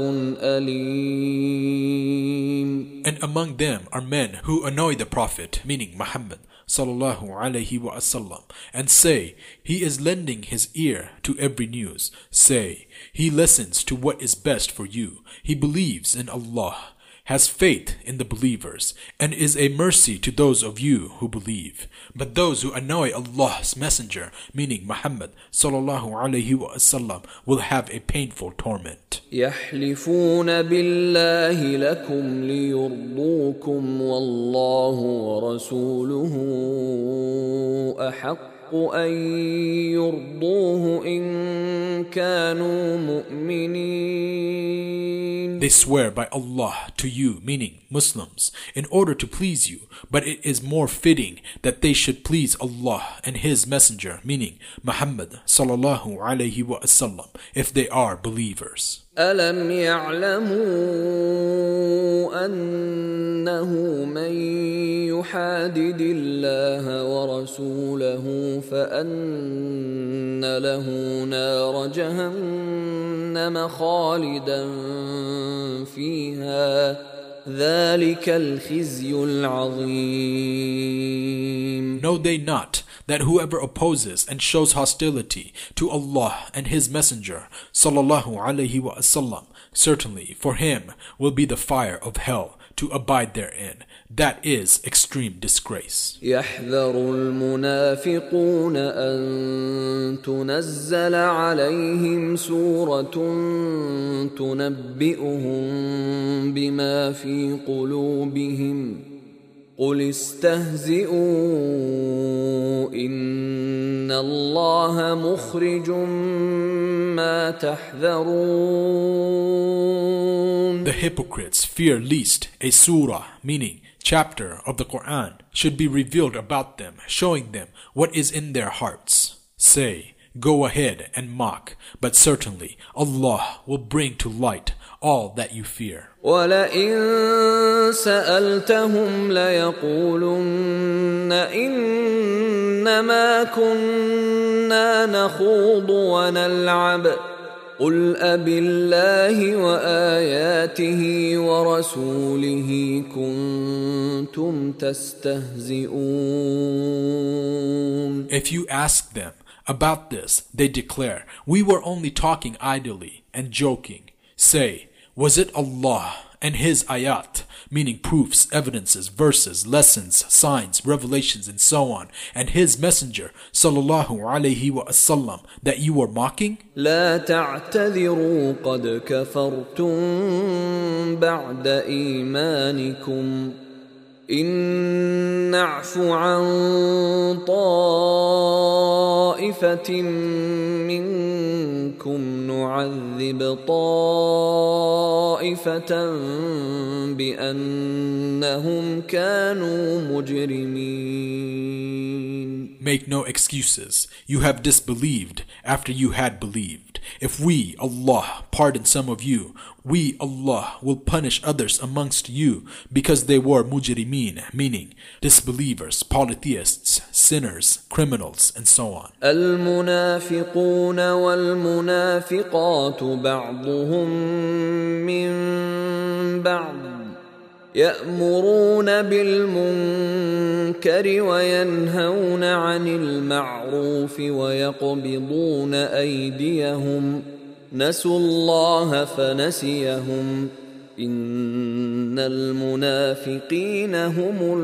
أليم. And among them are men who annoy the Prophet, meaning Muhammad sallallahu alaihi wasallam, and say, he is lending his ear to every news. Say, he listens to what is best for you. He believes in Allah, has faith in the believers, and is a mercy to those of you who believe. But those who annoy Allah's Messenger, meaning Muhammad sallallahu alaihi wasallam, will have a painful torment. يحلفون بالله لكم ليرضوكم والله ورسوله أحق أن يرضوه إن كانوا مؤمنين. They swear by Allah to you, meaning Muslims, in order to please you, but it is more fitting that they should please Allah and His Messenger, meaning Muhammad sallallahu alaihi wasallam, if they are believers. ألم يعلموا أنه من يحادد الله ورسوله فأن له نار جهنم خالدا فيها ذلك الخزي العظيم. Know they not that whoever opposes and shows hostility to Allah and His Messenger sallallahu alaihi wasallam, certainly for him will be the fire of hell to abide therein. That is extreme disgrace. يحذر المنافقون أن تنزل عليهم سورة تنبئهم بما في قلوبهم قل استهزئوا إن الله مخرج ما تحذرون. The hypocrites fear lest a surah, meaning chapter of the Quran, should be revealed about them, showing them what is in their hearts. Say, go ahead and mock, but certainly Allah will bring to light all that you fear. وَلَئِن سَأَلْتَهُمْ لَيَقُولُنَّ إِنَّمَا كُنَّا نَخُوضُ وَنَلْعَبُ قُلْ أَبِاللَّهِ وَآيَاتِهِ وَرَسُولِهِ كُنْتُمْ تَسْتَهْزِئُونَ. If you ask them about this, they declare, we were only talking idly and joking. Say, was it Allah and His ayat, meaning proofs, evidences, verses, lessons, signs, revelations, and so on, and His Messenger sallallahu alaihi wasallam that you were mocking? لا تعتذروا قد كفرتم بعد إيمانكم إن نعف عن طائفة منكم نعذب طائفة بأنهم كانوا مجرمين. Make no excuses. You have disbelieved after you had believed. If we, Allah, pardon some of you, we, Allah, will punish others amongst you because they were mujrimeen, meaning disbelievers, polytheists, sinners, criminals, and so on. المنافقون والمنافقات بعضهم من بعض يأمرون بالمنكر وينهون عن المعروف ويقبضون أيديهم نسوا الله فنسيهم إن المنافقين هم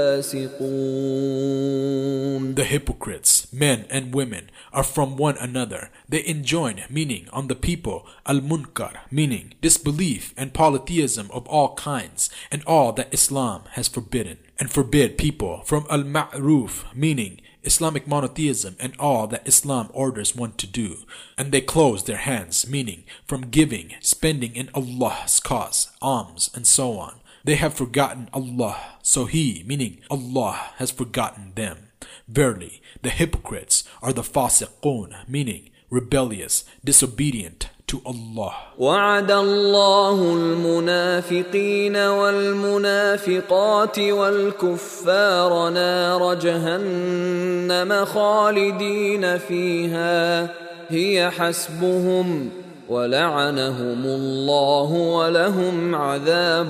الفاسقون. The hypocrites, men and women, are from one another. They enjoin, meaning on the people, al-munkar, meaning disbelief and polytheism of all kinds, and all that Islam has forbidden, and forbid people from al-ma'ruf, meaning Islamic monotheism and all that Islam orders one to do. And they close their hands, meaning from giving, spending in Allah's cause, alms, and so on. They have forgotten Allah, so He, meaning Allah, has forgotten them. Verily, the hypocrites are the fasiqun, meaning rebellious, disobedient to Allah. وعد الله المنافقين والمنافقات والكفار نار جهنم خالدين فيها هي حسبهم ولعنهم الله ولهم عذاب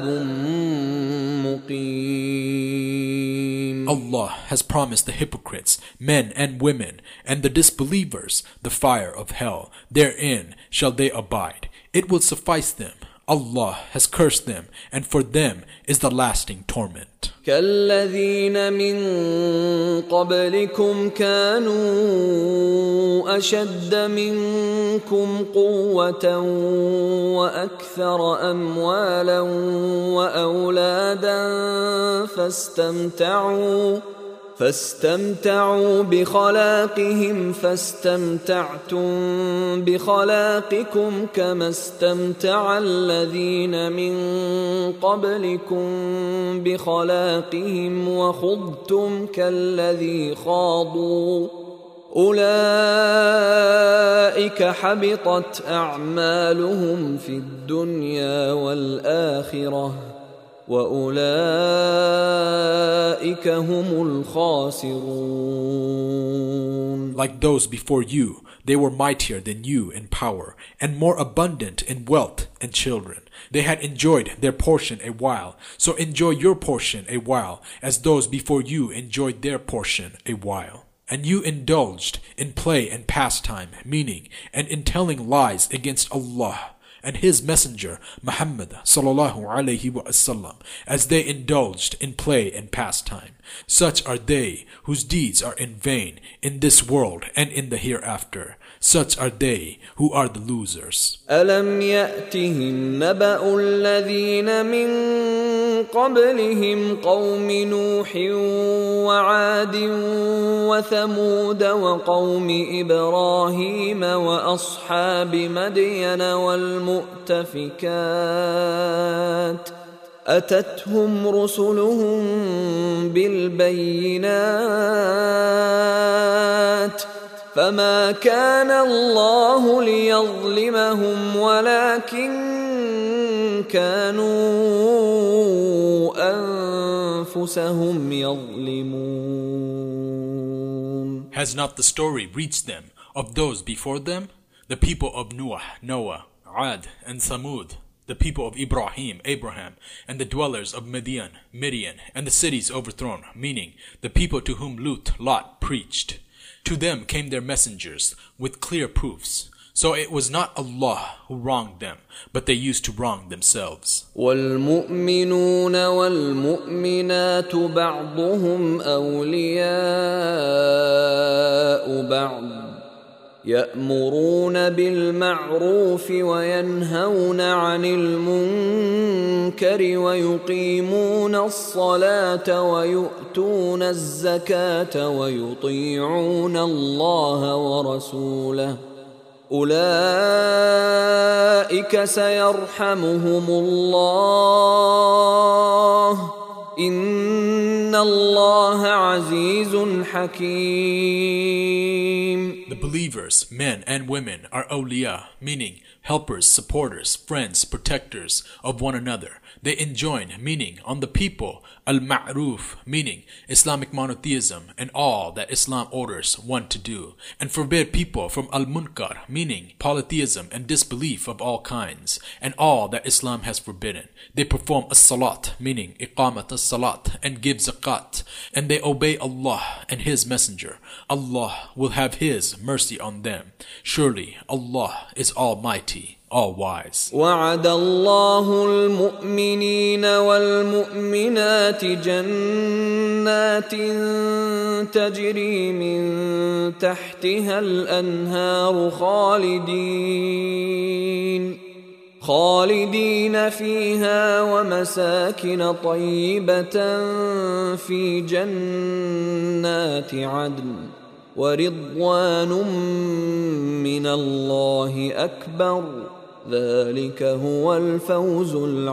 مقيم. Allah has promised the hypocrites, men and women, and the disbelievers, the fire of hell. Therein shall they abide. It will suffice them. Allah has cursed them, and for them is the lasting torment. كالذين من قبلكم كانوا أشد منكم قوة وأكثر أموالا وأولادا فاستمتعوا فاستمتعوا بخلاقهم فاستمتعتم بخلاقكم كما استمتع الذين من قبلكم بخلاقهم وخضتم كالذي خاضوا أولئك حبطت أعمالهم في الدنيا والآخرة وَأُولَئِكَ هُمُ الْخَاسِرُونَ. Like those before you, they were mightier than you in power, and more abundant in wealth and children. They had enjoyed their portion a while, so enjoy your portion a while, as those before you enjoyed their portion a while. And you indulged in play and pastime, meaning, and in telling lies against Allah and His Messenger, Muhammad sallallahu alayhi wa sallam, as they indulged in play and pastime. Such are they whose deeds are in vain in this world and in the hereafter. Such are they who are the losers. أَلَمْ يَأْتِهِمْ نَبَأُ الَّذِينَ مِنْ قَبْلِهِمْ قَوْمِ نُوحٍ وَعَادٍ وَثَمُودَ وَقَوْمِ إِبْرَاهِيمَ وَأَصْحَابِ مَدْيَنَ وَالْمُؤْتَفِكَاتِ أَتَتْهُمْ رُسُلُهُم بِالْبَيِّنَاتِ فما كان الله ليظلمهم ولكن كانوا أنفسهم يظلمون. Has not the story reached them of those before them? The people of Noah, Noah, Ad, and Samud, the people of Ibrahim, Abraham, and the dwellers of Midian, Midian, and the cities overthrown, meaning the people to whom Lut, Lot, preached. To them came their messengers with clear proofs. So it was not Allah who wronged them, but they used to wrong themselves. وَالْمُؤْمِنُونَ وَالْمُؤْمِنَاتُ بَعْضُهُمْ أَوْلِيَاءُ بَعْضٍ يأمرون بالمعروف وينهون عن المنكر ويقيمون الصلاة ويؤتون الزكاة ويطيعون الله ورسوله أولئك سيرحمهم الله إن الله عزيز حكيم. The believers, men and women, are awliya, meaning helpers, supporters, friends, protectors of one another. They enjoin, meaning on the people, al-ma'ruf, meaning Islamic monotheism and all that Islam orders one to do, and forbid people from al-munkar, meaning polytheism and disbelief of all kinds, and all that Islam has forbidden. They perform as-salat, meaning iqamat as-salat, and give zakat, and they obey Allah and His Messenger. Allah will have His mercy on them. Surely Allah is Almighty, all-wise. وعد الله المؤمنين والمؤمنات جنات تجري من تحتها الأنهار خالدين خالدين فيها ومساكن طيبة في جنات عدن ورضوان من الله أكبر ذلك هو الفوز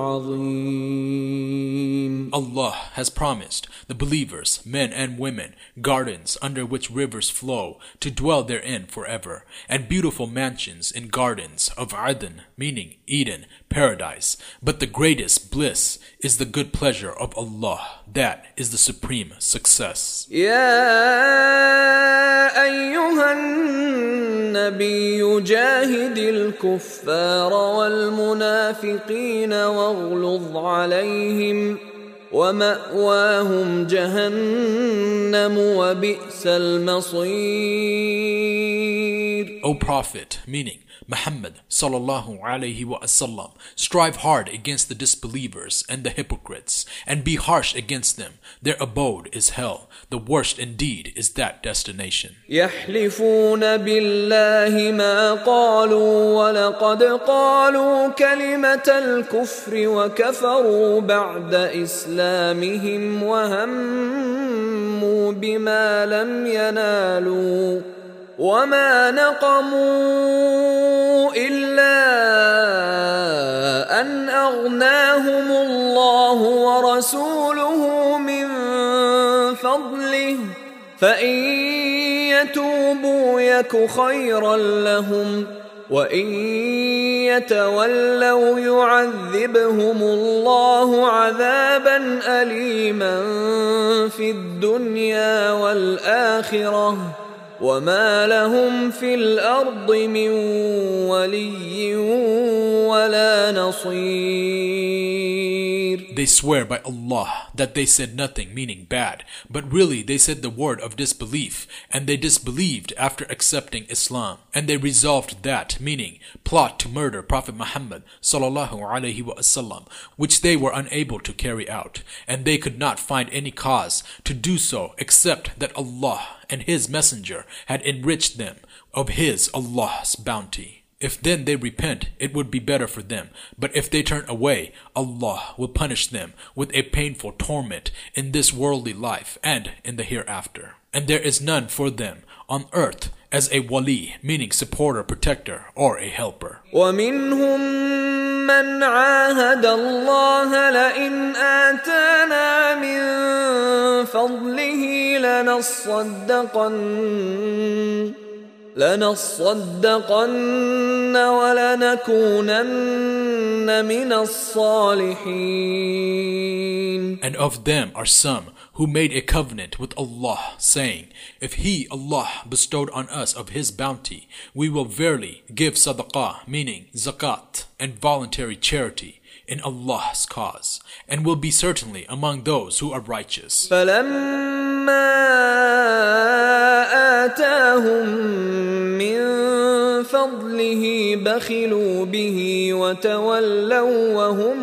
العظيم. Allah has promised the believers, men and women, gardens under which rivers flow, to dwell therein forever, and beautiful mansions in gardens of Aden, meaning Eden, paradise. But the greatest bliss is the good pleasure of Allah. That is the supreme success. يا أيها النبي جاهد الكفار والمنافقين واغلظ عليهم ومأواهم جهنم وبئس المصير. O Prophet, meaning Muhammad sallallahu alayhi wa sallam, strive hard against the disbelievers and the hypocrites, and be harsh against them. Their abode is hell. The worst indeed is that destination. يحلفون بالله ما قالوا ولقد قالوا كلمة الكفر وكفروا بعد إسلامهم وهموا بما لم ينالوا وما نقموا إلا أن أغناهم الله ورسوله من فضله فإن يتوبوا يك خيرا لهم وإن يتولوا يعذبهم الله عذابا أليما في الدنيا والآخرة وما لهم في الأرض من ولي ولا نصير. They swear by Allah that they said nothing, meaning bad, but really they said the word of disbelief, and they disbelieved after accepting Islam. And they resolved that, meaning plot to murder Prophet Muhammad sallallahu alaihi wasallam, which they were unable to carry out, and they could not find any cause to do so except that Allah and His Messenger had enriched them of His, Allah's bounty. If then they repent, it would be better for them. But if they turn away, Allah will punish them with a painful torment in this worldly life and in the hereafter. And there is none for them on earth as a wali, meaning supporter, protector, or a helper. وَمِنْهُمْ مَنْ عَاهَدَ اللَّهَ لَئِنْ آتَانَا مِنْ فَضْلِهِ لَنَصَّدَّقَنَّ لَنَصَّدَّقَنَّ وَلَنَكُونَنَّ مِنَ الصَّالِحِينَ. And of them are some who made a covenant with Allah, saying, if He, Allah, bestowed on us of His bounty, we will verily give sadaqah, meaning zakat, and voluntary charity in Allah's cause, and will be certainly among those who are righteous. آتاهم من فضله بخلوا به وتولوا وهم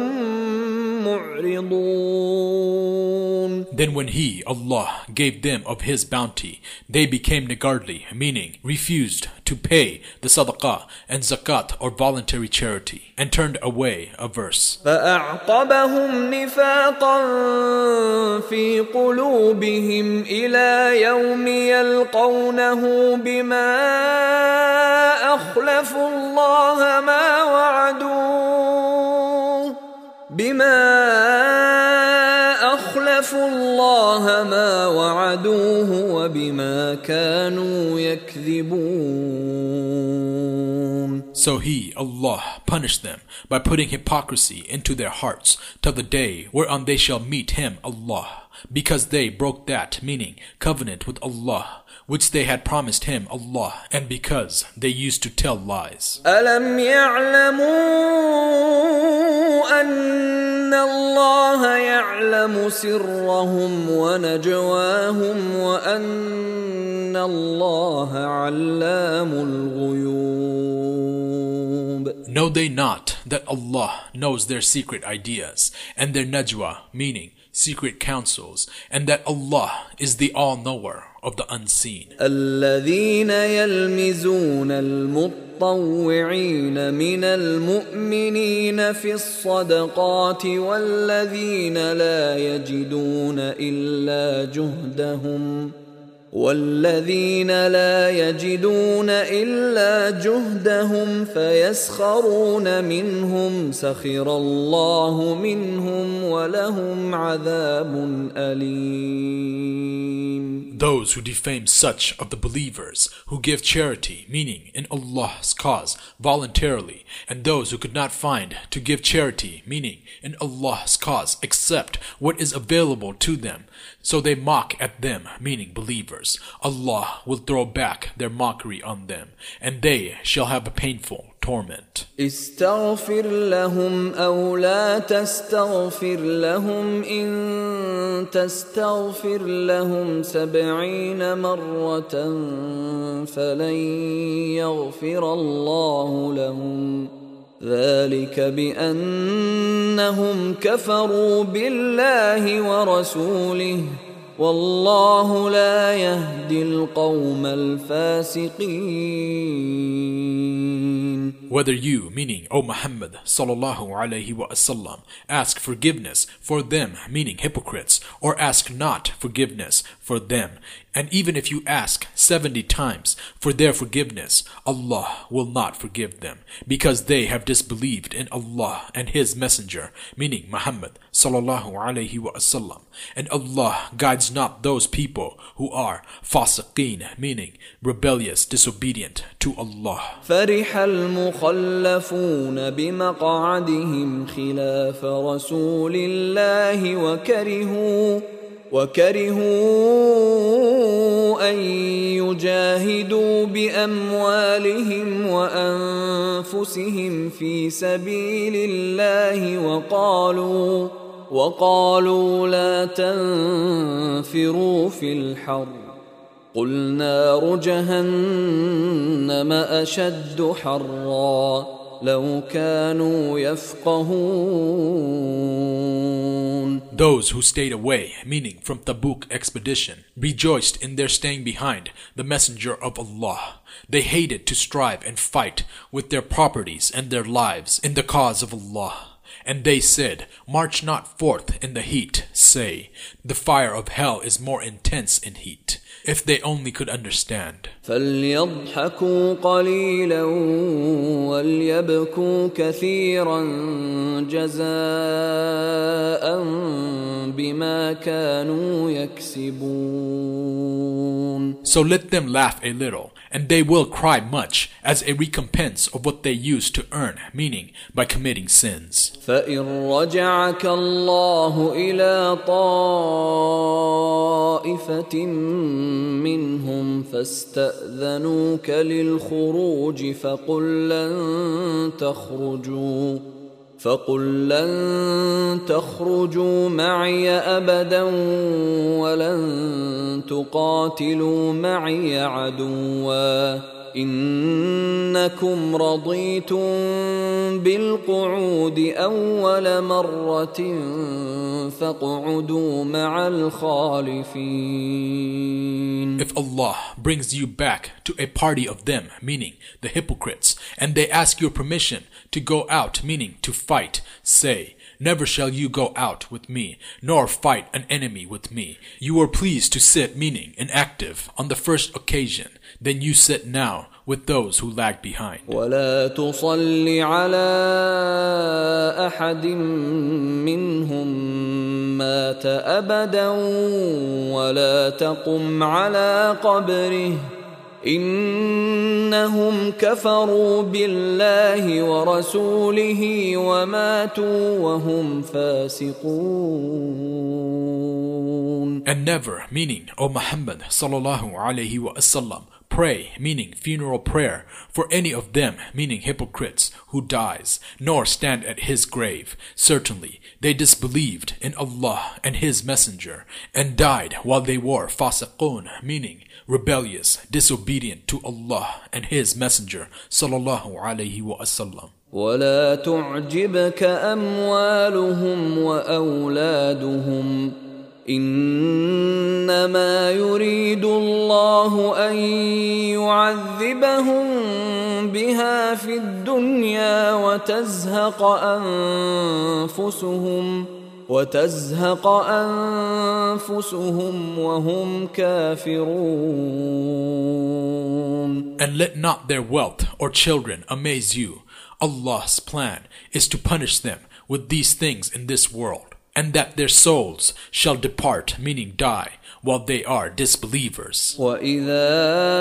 معرضون. Then when He, Allah, gave them of His bounty, they became niggardly, meaning refused to pay the sadaqah and zakat or voluntary charity, and turned away averse. فأعقبهم نفاقا في قلوبهم إلى يوم يلقونه بما أخلفوا الله ما وعدوه بما أخلفوا الله ما وعدوه وبما كانوا يكذبون. So He, Allah, punished them by putting hypocrisy into their hearts till the day whereon they shall meet Him, Allah, because they broke that, meaning covenant with Allah, which they had promised Him, Allah, and because they used to tell lies. أَلَمْ يَعْلَمُوا أَنَّ اللَّهَ يَعْلَمُ سِرَّهُمْ وَنَجْوَاهُمْ وَأَنَّ اللَّهَ عَلَّامُ الْغُيُوبِ. Know they not that Allah knows their secret ideas and their najwa, meaning secret counsels, and that Allah is the all-knower of the unseen. الذين يلمزون المطوعين من المؤمنين في الصدقات والذين لا يجدون إلا جهدهم والذين لا يجدون إلا جهدهم فيسخرون منهم سخر الله منهم ولهم عذاب أليم. Those who defame such of the believers who give charity, meaning in Allah's cause, voluntarily, and those who could not find to give charity, meaning in Allah's cause, except what is available to them, so they mock at them, meaning believers. Allah will throw back their mockery on them, and they shall have a painful torment. استغفر لهم أو لا تستغفر لهم إن تستغفر لهم سبعين مرة فلن يغفر الله لهم ذلك بأنهم كفروا بالله ورسوله والله لا يهدي القوم الفاسقين. Whether you, meaning O Muhammad sallallahu alaihi wasallam, ask forgiveness for them, meaning hypocrites, or ask not forgiveness for them, and even if you ask seventy times for their forgiveness, Allah will not forgive them, because they have disbelieved in Allah and His Messenger, meaning Muhammad sallallahu alaihi wasallam, and Allah guides not those people who are fasiqeen, meaning rebellious, disobedient to Allah. فرح المخلفون بمقعدهم خلاف رسول الله وكرهوا وكرهوا أن يجاهدوا بأموالهم وأنفسهم في سبيل الله وقالوا وقالوا لا تنفروا في الحر قل نار جهنم أشد حرا لو كانوا يفقهون. Those who stayed away, meaning from Tabuk expedition, rejoiced in their staying behind the messenger of Allah. They hated to strive and fight with their properties and their lives in the cause of Allah. And they said, march not forth in the heat. Say, the fire of hell is more intense in heat. If they only could understand. فليضحكوا قليلا وليبكوا كثيرا جزاء بما كانوا يكسبون. So let them laugh a little, and they will cry much as a recompense of what they used to earn, meaning by committing sins. فإن رجعك الله إلى طائفة منهم فاستأذنوك للخروج فقل لن تخرجوا فقل لن تخرجوا معي أبدا ولن تقاتلوا معي عدوا إنكم رضيتم بالقعود أول مرة فاقعدوا مع الخالفين. If Allah brings you back to a party of them, meaning the hypocrites, and they ask your permission to go out, meaning to fight, say, never shall you go out with me, nor fight an enemy with me. You were pleased to sit, meaning inactive, on the first occasion. Then you sit now with those who lag behind. ولا تصل على أحد منهم مات أبدا ولا تقم على قبره إنهم كفروا بالله ورسوله وماتوا وهم فاسقون. And never, meaning, O Muhammad sallallahu alayhi wa sallam, pray, meaning funeral prayer, for any of them, meaning hypocrites, who dies, nor stand at his grave. Certainly, they disbelieved in Allah and His Messenger, and died while they were fasiqun, meaning rebellious, disobedient to Allah and His Messenger, sallallahu alayhi wa sallam. ولا تعجبك أموالهم وأولادهم إنما يريد الله أن يعذبهم بها في الدنيا وتزهق أنفسهم وتزهق أنفسهم وهم كافرون. And let not their wealth or children amaze you. Allah's plan is to punish them with these things in this world, and that their souls shall depart, meaning die, while they are disbelievers. وَإِذَا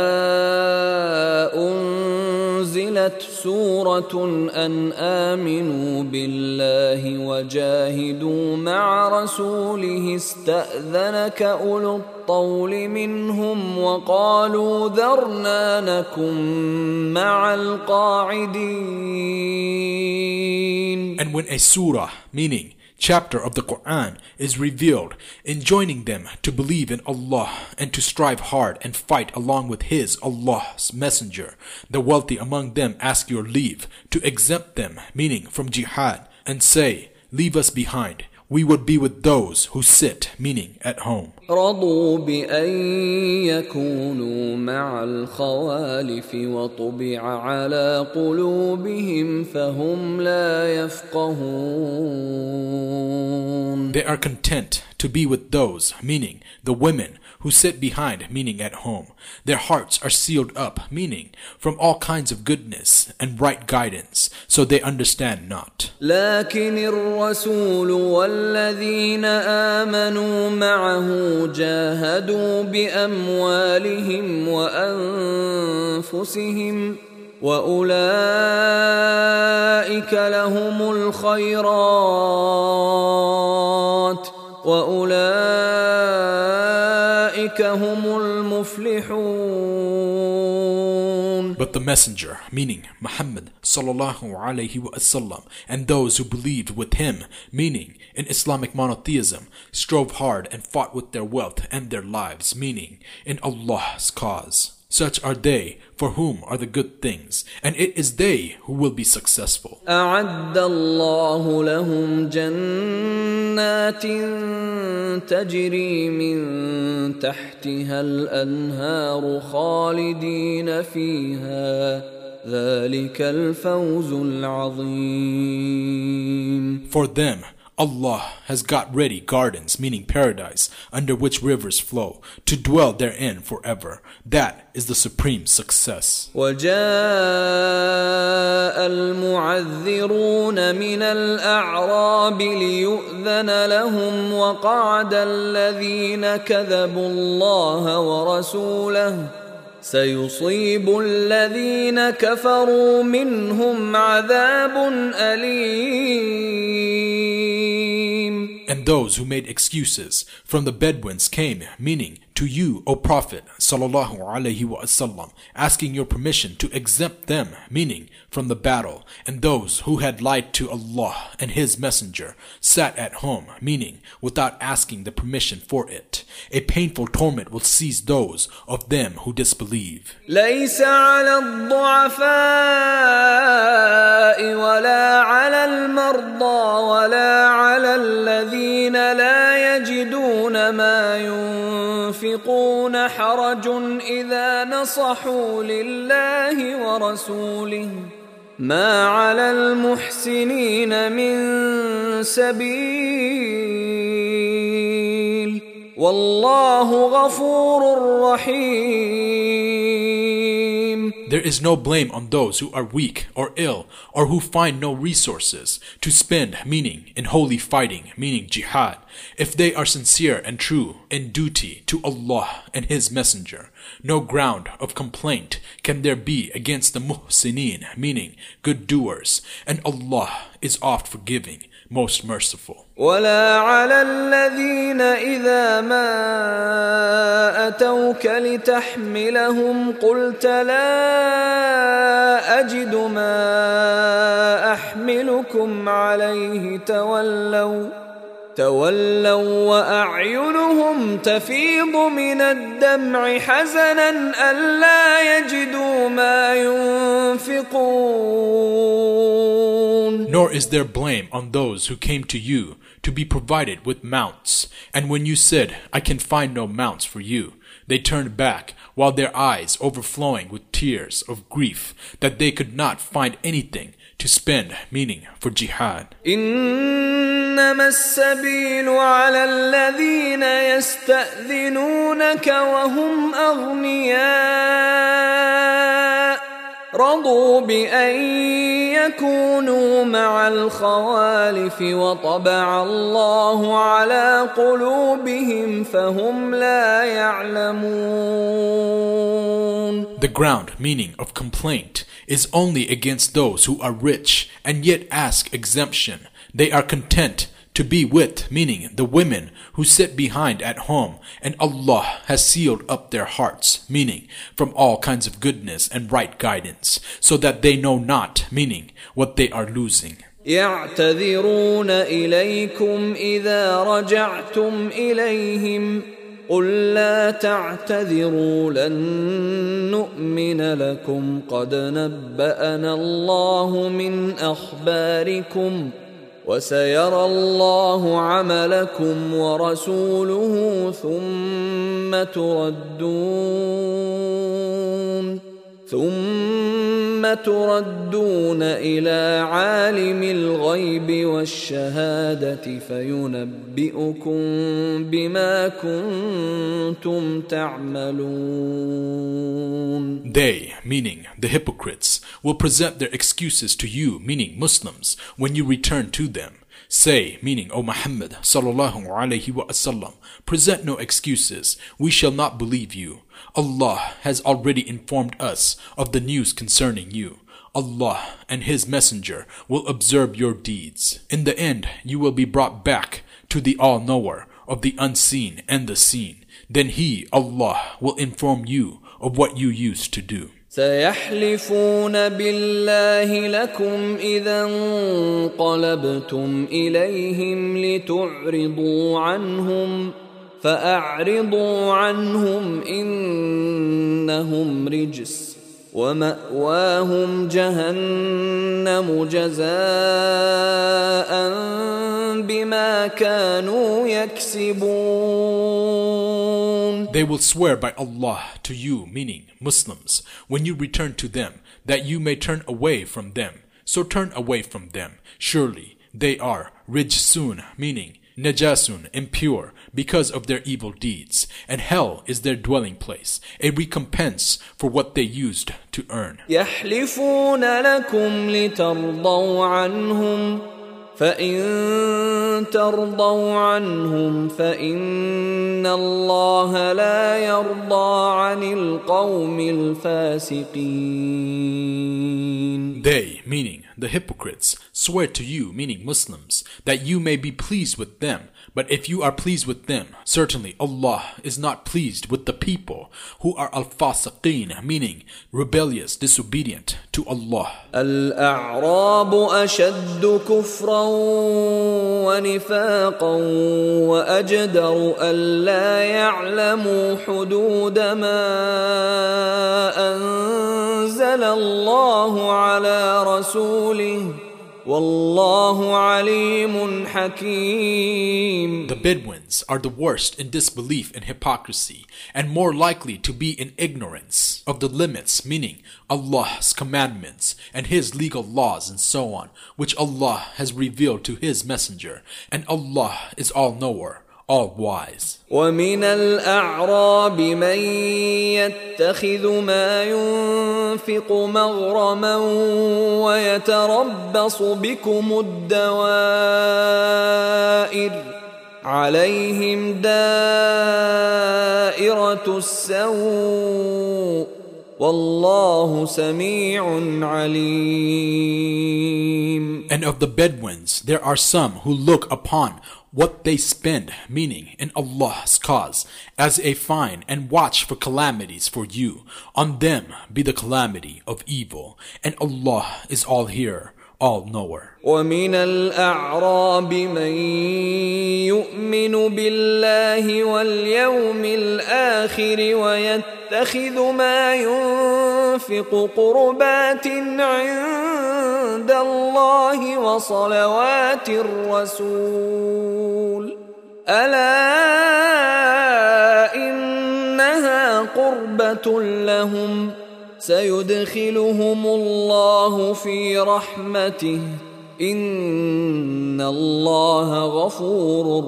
أُنزِلَتْ سُورَةٌ أَنْ آمِنُوا بِاللَّهِ وَجَاهِدُوا مَعَ رَسُولِهِ اسْتَأْذَنَكَ أُولُو الطَّوْلِ مِنْهُمْ وَقَالُوا ذَرْنَا نَكُنْ مَعَ الْقَاعِدِينَ. And when a surah, meaning chapter of the Quran, is revealed, enjoining them to believe in Allah and to strive hard and fight along with His, Allah's Messenger, the wealthy among them ask your leave to exempt them, meaning from jihad, and say, leave us behind. We would be with those who sit, meaning at home. رضوا بأن يكونوا مع الخوالف وطبع على قلوبهم فهم لا يفقهون. They are content to be with those, meaning the women who sit behind, meaning at home. Their hearts are sealed up, meaning from all kinds of goodness and right guidance, so they understand not. لكن الرسول والذين آمنوا معه جاهدوا بأموالهم وأنفسهم وأولئك لهم الخيرات وأولئك هم المفلحون. But But the messenger, meaning Muhammad sallallahu alaihi wasallam, and those who believed with him, meaning in Islamic monotheism, strove hard and fought with their wealth and their lives, meaning in Allah's cause. Such are they for whom are the good things, and it is they who will be successful. أعد الله لهم جنات تجري من تحتها الأنهار خالدين فيها ذلك الفوز العظيم. For them, Allah has got ready gardens, meaning paradise, under which rivers flow, to dwell therein forever. That is the supreme success. وجاء المعذرون من الأعراب ليؤذن لهم وقعد الذين كذبوا الله ورسوله سيصيب الذين كفروا منهم عذاب أليم. And those who made excuses from the Bedouins came, meaning to you, O Prophet sallallahu alaihi wasallam, asking your permission to exempt them, meaning from the battle. And those who had lied to Allah and His Messenger sat at home, meaning without asking the permission for it. A painful torment will seize those of them who disbelieve. ليس على الضعفاء ولا على المرضى ولا على الذين لا يجدون ما ينفقون حرج إذا نصحوا لله ورسوله ما على المحسنين من سبيل والله غفور رحيم. There is no blame on those who are weak or ill or who find no resources to spend, meaning in holy fighting, meaning jihad, if they are sincere and true in duty to Allah and His Messenger. No ground of complaint can there be against the muhsinin, meaning good doers, and Allah is oft forgiving, most merciful. ولا على الذين إذا ما أتوك لتحملهم قلت لا أجد ما أحملكم عليه تولوا تولوا وأعينهم تفيض من الدمع حزنا ألا يجدوا ما ينفقون. Nor is there blame on those who came to you to be provided with mounts, and when you said, I can find no mounts for you, they turned back, while their eyes overflowing with tears of grief that they could not find anything to spend, meaning for jihad. إنما السبيل على الذين يستأذنونك وهم أغنياء رضوا بأن يكونوا مع الخوالف وطبع الله على قلوبهم فهم لا يعلمون. The ground, meaning of complaint, is only against those who are rich and yet ask exemption. They are content to be with, meaning the women who sit behind at home, and Allah has sealed up their hearts, meaning from all kinds of goodness and right guidance, so that they know not, meaning what they are losing. يعتذرون إليكم إذا رجعتم إليهم قل لا تعتذروا لن نؤمن لكم قد نبأنا الله من أخباركم وسيرى الله عملكم ورسوله ثم تردون ثم تردون إلى عالم الغيب والشهادة فينبئكم بما كنتم تعملون. They, meaning the hypocrites, will present their excuses to you, meaning Muslims, when you return to them. Say, meaning, O Muhammad sallallahu alaihi wasallam, present no excuses. We shall not believe you. Allah has already informed us of the news concerning you. Allah and His Messenger will observe your deeds. In the end, you will be brought back to the All-Knower of the unseen and the seen. Then He, Allah, will inform you of what you used to do. سيحلفون بالله لكم إذا انقلبتم إليهم لتعرضوا عنهم فأعرضوا عنهم إنهم رجس ومأواهم جهنم جزاء بما كانوا يكسبون. They will swear by Allah to you, meaning Muslims, when you return to them, that you may turn away from them. So turn away from them. Surely they are rijsun, meaning najasun, impure, because of their evil deeds, and hell is their dwelling place, a recompense for what they used to earn. يحلفون لكم لترضوا عنهم فإن ترضوا عنهم فإن الله لا يرضى عن القوم الفاسقين. They, meaning the hypocrites, swear to you, meaning Muslims, that you may be pleased with them. But if you are pleased with them, certainly Allah is not pleased with the people who are al-fasiqeen, meaning rebellious, disobedient to Allah. الأعراب أشد كفرا ونفاقا وأجدر ألا يعلموا حدود ما أنزل الله على رسوله والله عليم حكيم. The Bedouins are the worst in disbelief and hypocrisy, and more likely to be in ignorance of the limits, meaning Allah's commandments and His legal laws and so on, which Allah has revealed to His messenger, and Allah is all-knower, all-wise. ومن الأعراب من يتخذ ما ينفق مغرما ويتربص بكم الدوائر عليهم دائرة السوء والله سميع عليم. And of the Bedouins there are some who look upon what they spend, meaning in Allah's cause, as a fine, and watch for calamities for you. On them be the calamity of evil, and Allah is all-hearer, all-knower. ومن الأعراب من يؤمن بالله واليوم الآخر ويتخذ ما ينفق قربات عند الله وصلوات الرسول ألا إنها قربة لهم سيدخلهم الله في رحمته إن الله غفور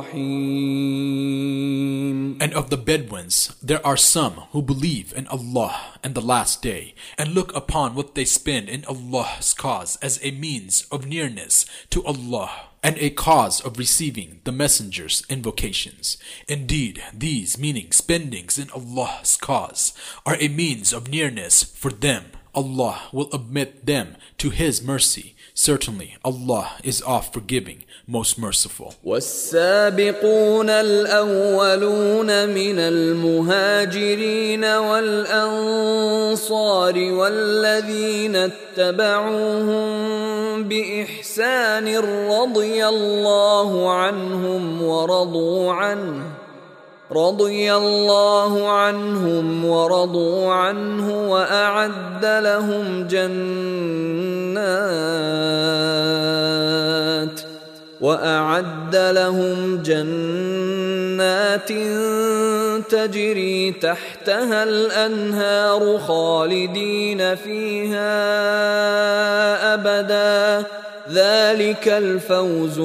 رحيم. And of the Bedouins there are some who believe in Allah and the last day, and look upon what they spend in Allah's cause as a means of nearness to Allah, and a cause of receiving the messenger's invocations. Indeed, these, meaning spendings in Allah's cause, are a means of nearness for them. Allah will admit them to His mercy. Certainly, Allah is oft-forgiving, most merciful. والسابقون الأولون من المهاجرين والأنصار والذين اتبعوهم بإحسان رضي الله عنهم ورضوا عنه رضي الله عنهم ورضوا عنه وأعد لهم جنات وأعد لهم جنات تجري تحتها الأنهار خالدين فيها أبدا ذلك الفوز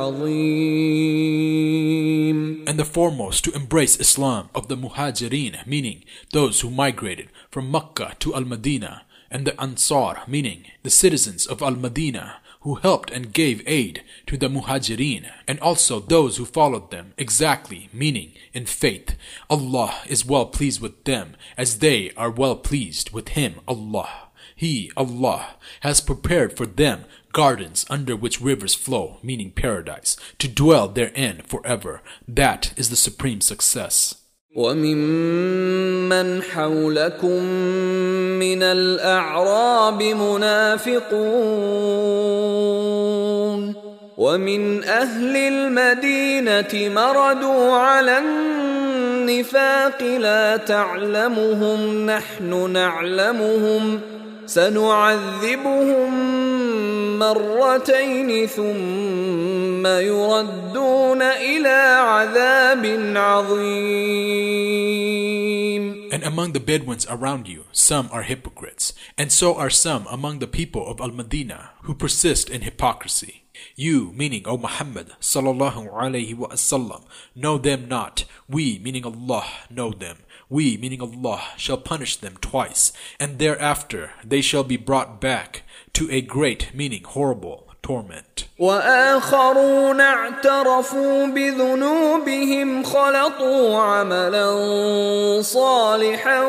العظيم. And the foremost to embrace Islam of the Muhajirin, meaning those who migrated from Mecca to Al-Madinah, and the Ansar, meaning the citizens of Al-Madinah, who helped and gave aid to the Muhajirin, and also those who followed them exactly, meaning in faith. Allah is well pleased with them, as they are well pleased with Him, Allah. He, Allah, has prepared for them gardens under which rivers flow, meaning paradise, to dwell therein forever. That is the supreme success. وممن حولكم من الأعراب منافقون ومن أهل المدينة مردوا على النفاق لا تعلمهم نحن نعلمهم سنعذبهم مرتين ثم يردون إلى عذاب عظيم. And among the Bedouins around you, some are hypocrites, and so are some among the people of Al-Madinah who persist in hypocrisy. You, meaning O Muhammad sallallahu alayhi wa sallam, know them not. We, meaning Allah, know them. We, meaning Allah, shall punish them twice, and thereafter they shall be brought back to a great, meaning horrible, torment. وآخرون اعترفوا بذنوبهم خلطوا عملا صالحا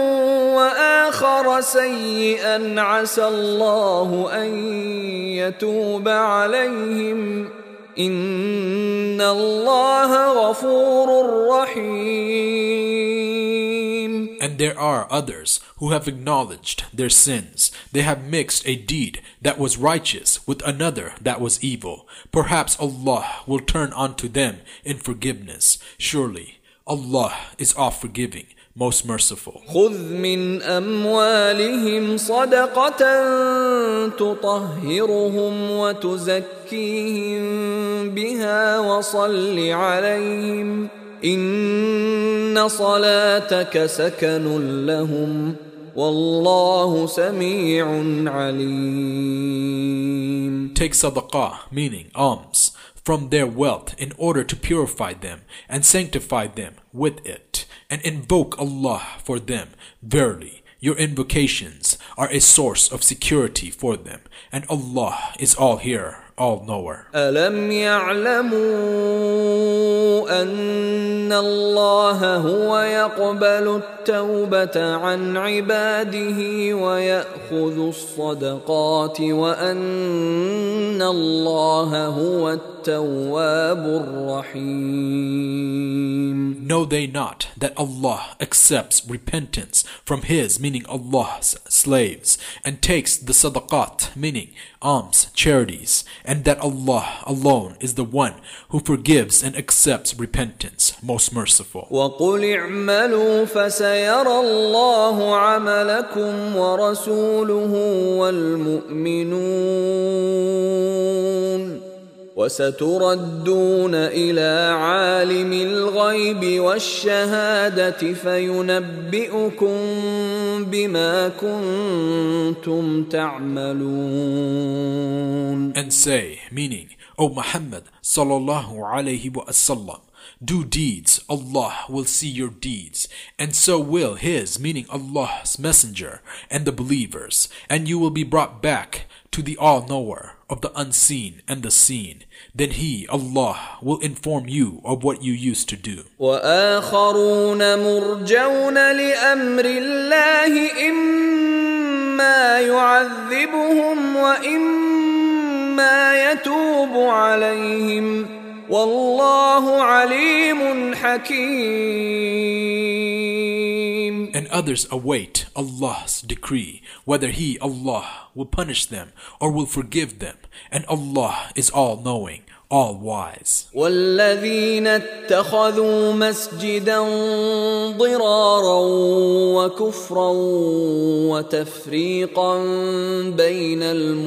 وآخر سيئا عسى الله أن يتوب عليهم إن الله غفور رحيم. And there are others who have acknowledged their sins. They have mixed a deed that was righteous with another that was evil. Perhaps Allah will turn unto them in forgiveness. Surely Allah is oft forgiving, most merciful. خذ من أموالهم صدقة تطهرهم وتزكيهم بها وصل عليهم إن صلاتك سكن لهم والله سميع عليم. Take sadaqah, meaning alms, from their wealth in order to purify them and sanctify them with it, and invoke Allah for them. Verily, your invocations are a source of security for them, and Allah is all hearer, all knower. ألم يعلموا أن الله هو يقبل التوبة عن عباده ويأخذ الصدقات وأن الله هو التواب الرحيم. Know they not that Allah accepts repentance from His, meaning Allah's slaves, and takes the sadaqat, meaning alms, charities, and that Allah alone is the one who forgives and accepts repentance, most merciful. وَقُلِ اعْمَلُوا فَسَيَرَى اللَّهُ عَمَلَكُمْ وَرَسُولُهُ وَالْمُؤْمِنُونَ وَسَتُرَدُّونَ إِلَى عَالِمِ الْغَيْبِ وَالشَّهَادَةِ فَيُنَبِّئُكُم بِمَا كُنتُمْ تَعْمَلُونَ. And say, meaning, O Muhammad sallallahu alayhi wa sallam, do deeds, Allah will see your deeds, and so will His, meaning Allah's messenger, and the believers, and you will be brought back to the all-knower of the unseen and the seen. Then He, Allah, will inform you of what you used to do. وَآخَرُونَ مُرْجَوْنَ لِأَمْرِ اللَّهِ إِمَّا يُعَذِّبُهُمْ وَإِمَّا يَتُوبُ عَلَيْهِمْ وَاللَّهُ عَلِيمٌ حَكِيمٌ. And others await Allah's decree, whether He, Allah, will punish them or will forgive them, and Allah is all-knowing, all-wise. وَالَّذِينَ اتَّخَذُوا مَسْجِدًا ضِرَارًا وَكُفْرًا وَتَفْرِيقًا بَيْنَ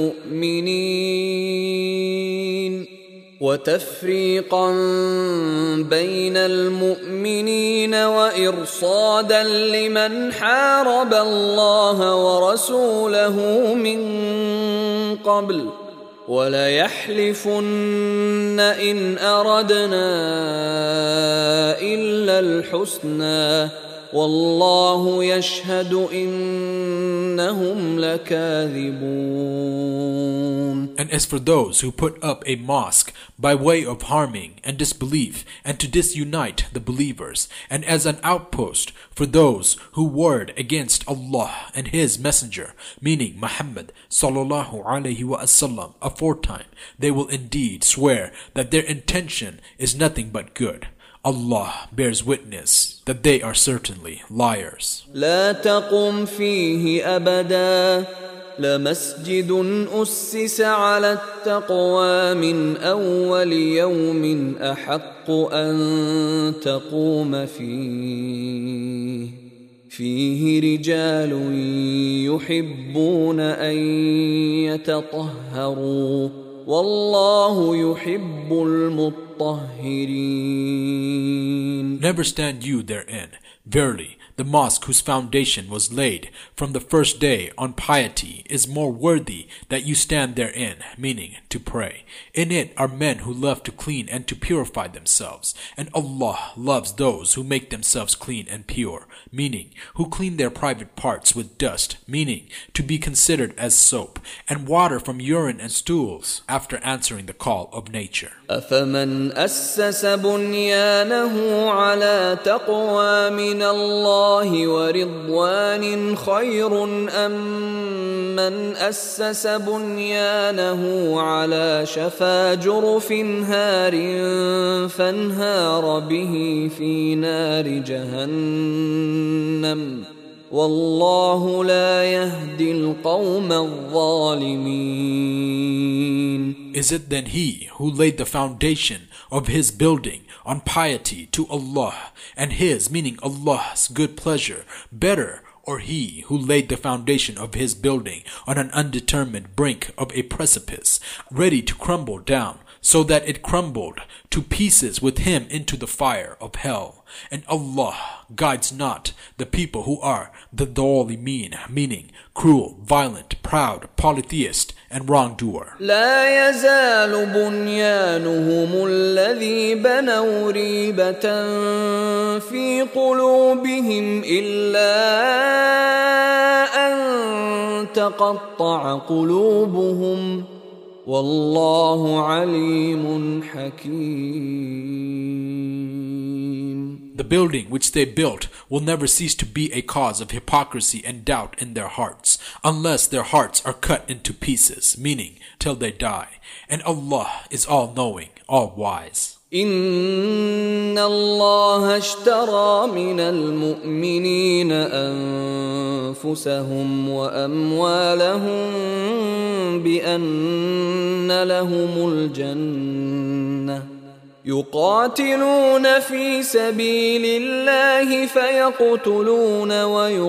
الْمُؤْمِنِينَ وتفريقا بين المؤمنين وإرصادا لمن حارب الله ورسوله من قبل وليحلفن إن أردنا إلا الحسنى والله يشهد إنهم لكاذبون. And as for those who put up a mosque by way of harming and disbelief and to disunite the believers, and as an outpost for those who warred against Allah and His messenger, meaning Muhammad sallallahu alayhi wa sallam, aforetime, they will indeed swear that their intention is nothing but good. Allah bears witness. that they are certainly liars. لا تقم فيه أبدا لمسجد أسس على التقوى من أول يوم أحق أن تقوم فيه فيه رجال يحبون أن يتطهروا والله يحب المطهرين. Never stand you therein. Verily, the mosque whose foundation was laid from the first day on piety is more worthy that you stand therein, meaning to pray. In it are men who love to clean and to purify themselves, and Allah loves those who make themselves clean and pure, meaning who clean their private parts with dust, meaning to be considered as soap, and water from urine and stools, after answering the call of nature. أفمن أسس بنيانه على تقوى من الله ورضوان خير أم من أسس بنيانه على شفا جرف هار فانهار به في نار جهنم والله لا يهدي القوم الظالمين. Is it then he who laid the foundation of his building on piety to Allah and his, meaning Allah's, good pleasure, better, or he who laid the foundation of his building on an undetermined brink of a precipice, ready to crumble down, so that it crumbled to pieces with him into the fire of hell? And Allah guides not the people who are the dhalimin, meaning cruel, violent, proud, polytheist, and wrongdoer. لا يزال بنيانهم الذي بنوا ريبة في قلوبهم إلا أن تقطع قلوبهم والله عليم حكيم. The building which they built will never cease to be a cause of hypocrisy and doubt in their hearts, unless their hearts are cut into pieces, meaning till they die. And Allah is all-knowing, all-wise. إن الله اشترى من المؤمنين أنفسهم وأموالهم بأن لهم الجنة يقاتلون في سبيل الله فيقتلون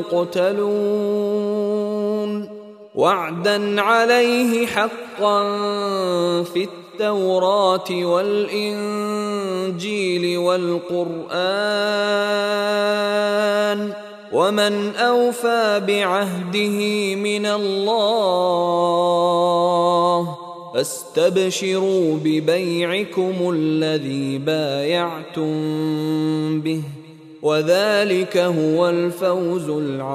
ويقتلون وعدا عليه حقا في التوراة والإنجيل والقرآن ومن أوفى بعهده من الله فاستبشروا ببيعكم الذي بايعتم به وذلك هو الفوز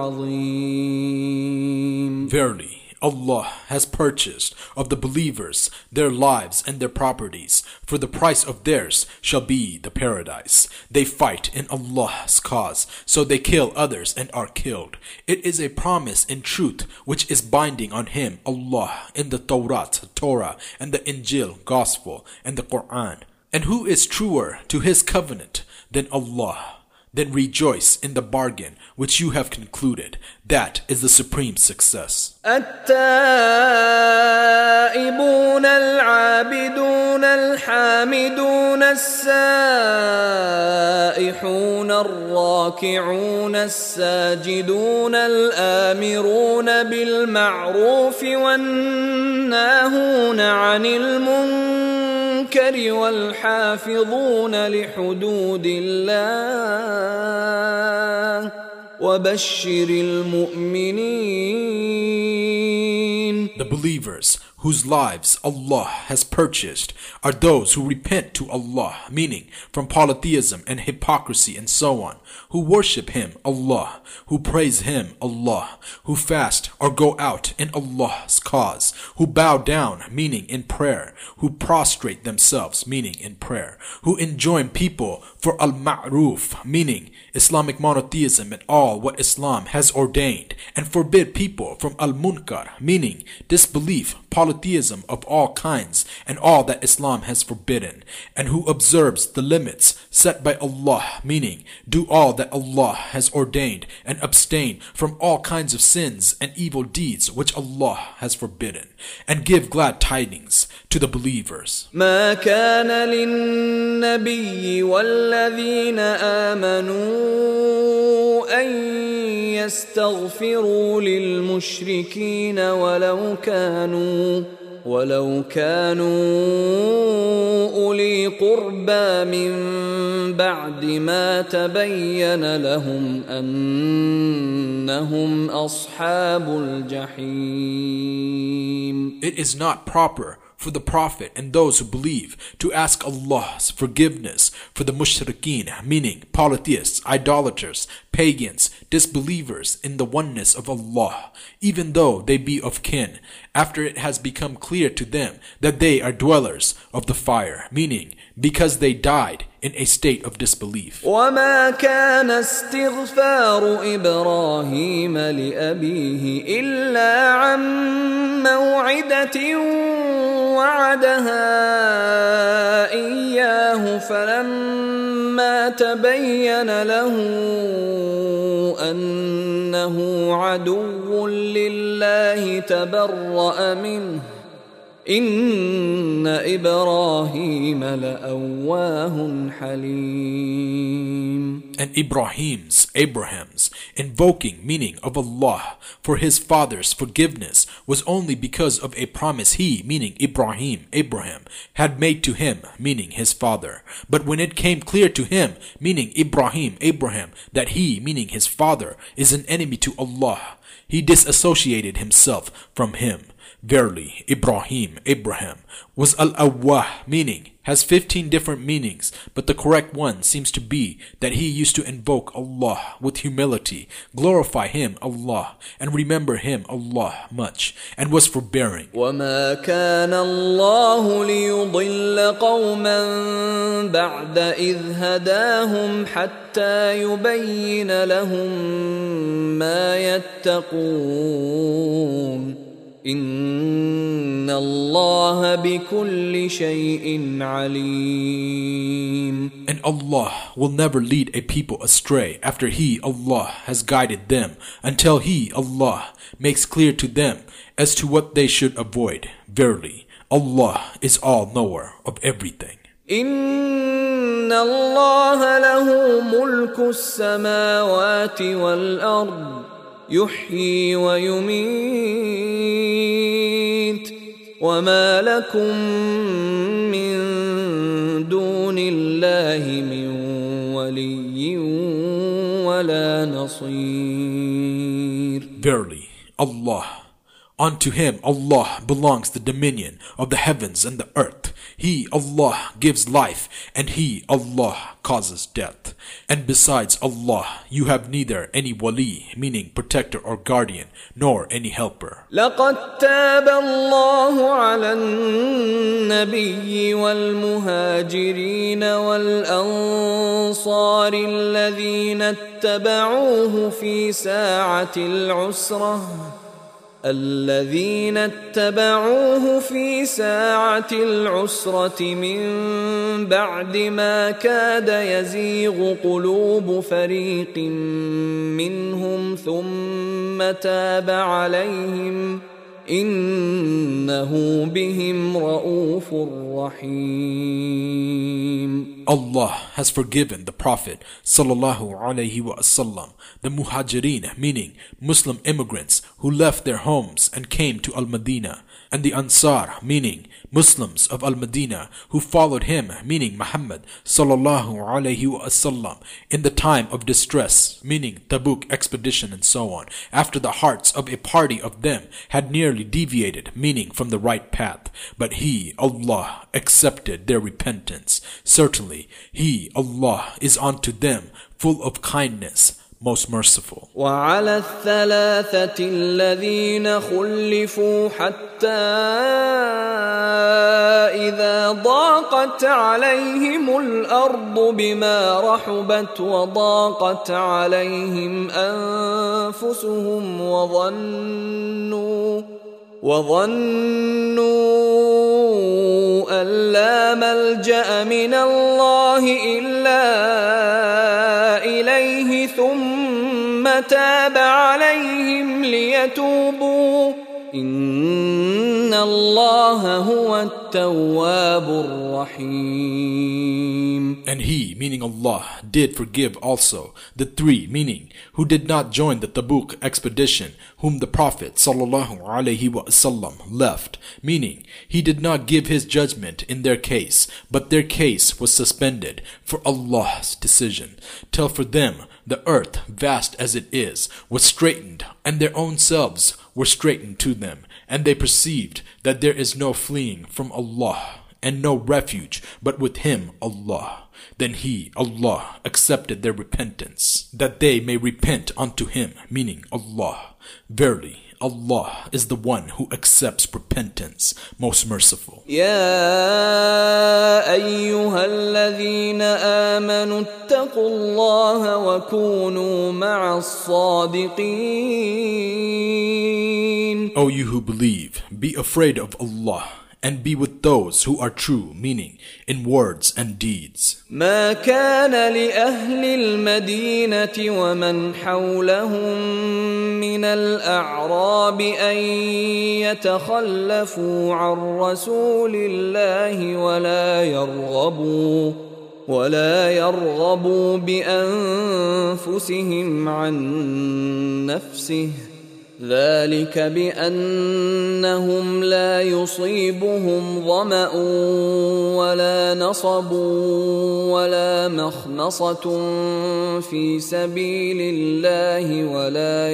العظيم. Verily, Allah has purchased of the believers their lives and their properties, for the price of theirs shall be the paradise. They fight in Allah's cause, so they kill others and are killed. It is a promise in truth which is binding on him, Allah, in the Torah, Torah, and the Injil, Gospel, and the Quran. And who is truer to his covenant than Allah? Then rejoice in the bargain which you have concluded. That is the supreme success. التائبون العابدون الحامدون السائحون الراكعون الساجدون الآمرون بالمعروف والناهون عن المنكر والحافظون لحدود الله وبشر المؤمنين. The believers whose lives Allah has purchased are those who repent to Allah, meaning from polytheism and hypocrisy and so on, who worship Him, Allah, who praise Him, Allah, who fast or go out in Allah's cause, who bow down, meaning in prayer, who prostrate themselves, meaning in prayer, who enjoin people for al-ma'ruf, meaning Islamic monotheism and all what Islam has ordained, and forbid people from al-munkar, meaning disbelief, polytheism of all kinds and all that Islam has forbidden, and who observes the limits set by Allah, meaning do all that Allah has ordained and abstain from all kinds of sins and evil deeds which Allah has forbidden, and give glad tidings to the believers. ما كان للنبي والذين آمنوا أن يستغفروا للمشركين ولو كانوا ولو كانوا أولي قربى من بعد ما تبين لهم أنهم أصحاب الجحيم. It is not proper for the Prophet and those who believe to ask Allah's forgiveness for the mushrikeen, meaning polytheists, idolaters, pagans, disbelievers in the oneness of Allah, even though they be of kin, after it has become clear to them that they are dwellers of the fire, meaning because they died in a state of disbelief. وما كان استغفار إبراهيم لأبيه إلا عن موعدة وعدها إياه فلما تبين له أنه عدو لله تبرأ منه إن إبراهيم لأواه حليم. And Ibrahim's, Abraham's, invoking meaning of Allah for his father's forgiveness was only because of a promise he, meaning Ibrahim, Abraham, had made to him, meaning his father. But when it came clear to him, meaning Ibrahim, Abraham, that he, meaning his father, is an enemy to Allah, he disassociated himself from him. Verily, Ibrahim, Abraham, was al-awwah, meaning, has fifteen different meanings, but the correct one seems to be that he used to invoke Allah with humility, glorify him, Allah, and remember him, Allah, much, and was forbearing. وَمَا كَانَ اللَّهُ لِيُضِلَّ قَوْمًا بَعْدَ إِذْ هَدَاهُمْ حَتَّى يُبَيِّنَ لَهُم مَّا يَتَّقُونَ إن الله بكل شيء عليم. And Allah will never lead a people astray after He, Allah, has guided them, until He, Allah, makes clear to them as to what they should avoid. Verily, Allah is all-knower of everything. إن الله له ملك السماوات والأرض يحيي ويميت وما لكم من دون الله من ولي ولا نصير. Verily, Allah, unto Him, Allah, belongs the dominion of the heavens and the earth. He, Allah, gives life, and He, Allah, causes death. And besides Allah, you have neither any wali, meaning protector or guardian, nor any helper. لقد تاب الله على النبي والمهاجرين والأنصار الذين اتبعوه في ساعة العسرة الذين اتبعوه في ساعة العسرة من بعد ما كاد يزيغ قلوب فريق منهم ثم تاب عليهم إنه بهم رؤوف رحيم. Allah has forgiven the Prophet sallallahu alaihi wasallam, the Muhajirin, meaning Muslim immigrants who left their homes and came to Al-Madinah, and the Ansar, meaning Muslims of Al-Madinah who followed him, meaning Muhammad sallallahu alaihi wasallam, in the time of distress, meaning Tabuk expedition and so on, after the hearts of a party of them had nearly deviated, meaning from the right path. But He, Allah, accepted their repentance. Certainly, He, Allah, is unto them full of kindness, most merciful. وعلى الثلاثة الذين خلفوا حتى إذا ضاقت عليهم الأرض بما رحبت وضاقت عليهم أنفسهم وظنوا وظنوا أن لا ملجأ من الله إلا إليه ثم تاب عليهم ليتوبوا إن الله هو التواب الرحيم. And he, meaning Allah, did forgive also the three, meaning who did not join the Tabuk expedition, whom the Prophet sallallahu alaihi wasallam left, meaning he did not give his judgment in their case, but their case was suspended for Allah's decision, till for them the earth, vast as it is, was straightened, and their own selves were straightened to them, and they perceived that there is no fleeing from Allah, and no refuge but with Him, Allah. Then He, Allah, accepted their repentance, that they may repent unto Him, meaning Allah. Verily, Allah is the one who accepts repentance, most merciful. يا أيها الذين آمنوا اتقوا الله وكونوا مع الصادقين. O you who believe, be afraid of Allah, and be with those who are true, meaning in words and deeds. ما كان لأهل المدينة ومن حولهم من الأعراب أن يتخلفوا عن رسول الله ولا يرغبوا ولا يرغبوا بأنفسهم عن نفسه ذلك بأنهم لا يصيبهم ظمأ ولا نصب ولا مخمصة في سبيل الله ولا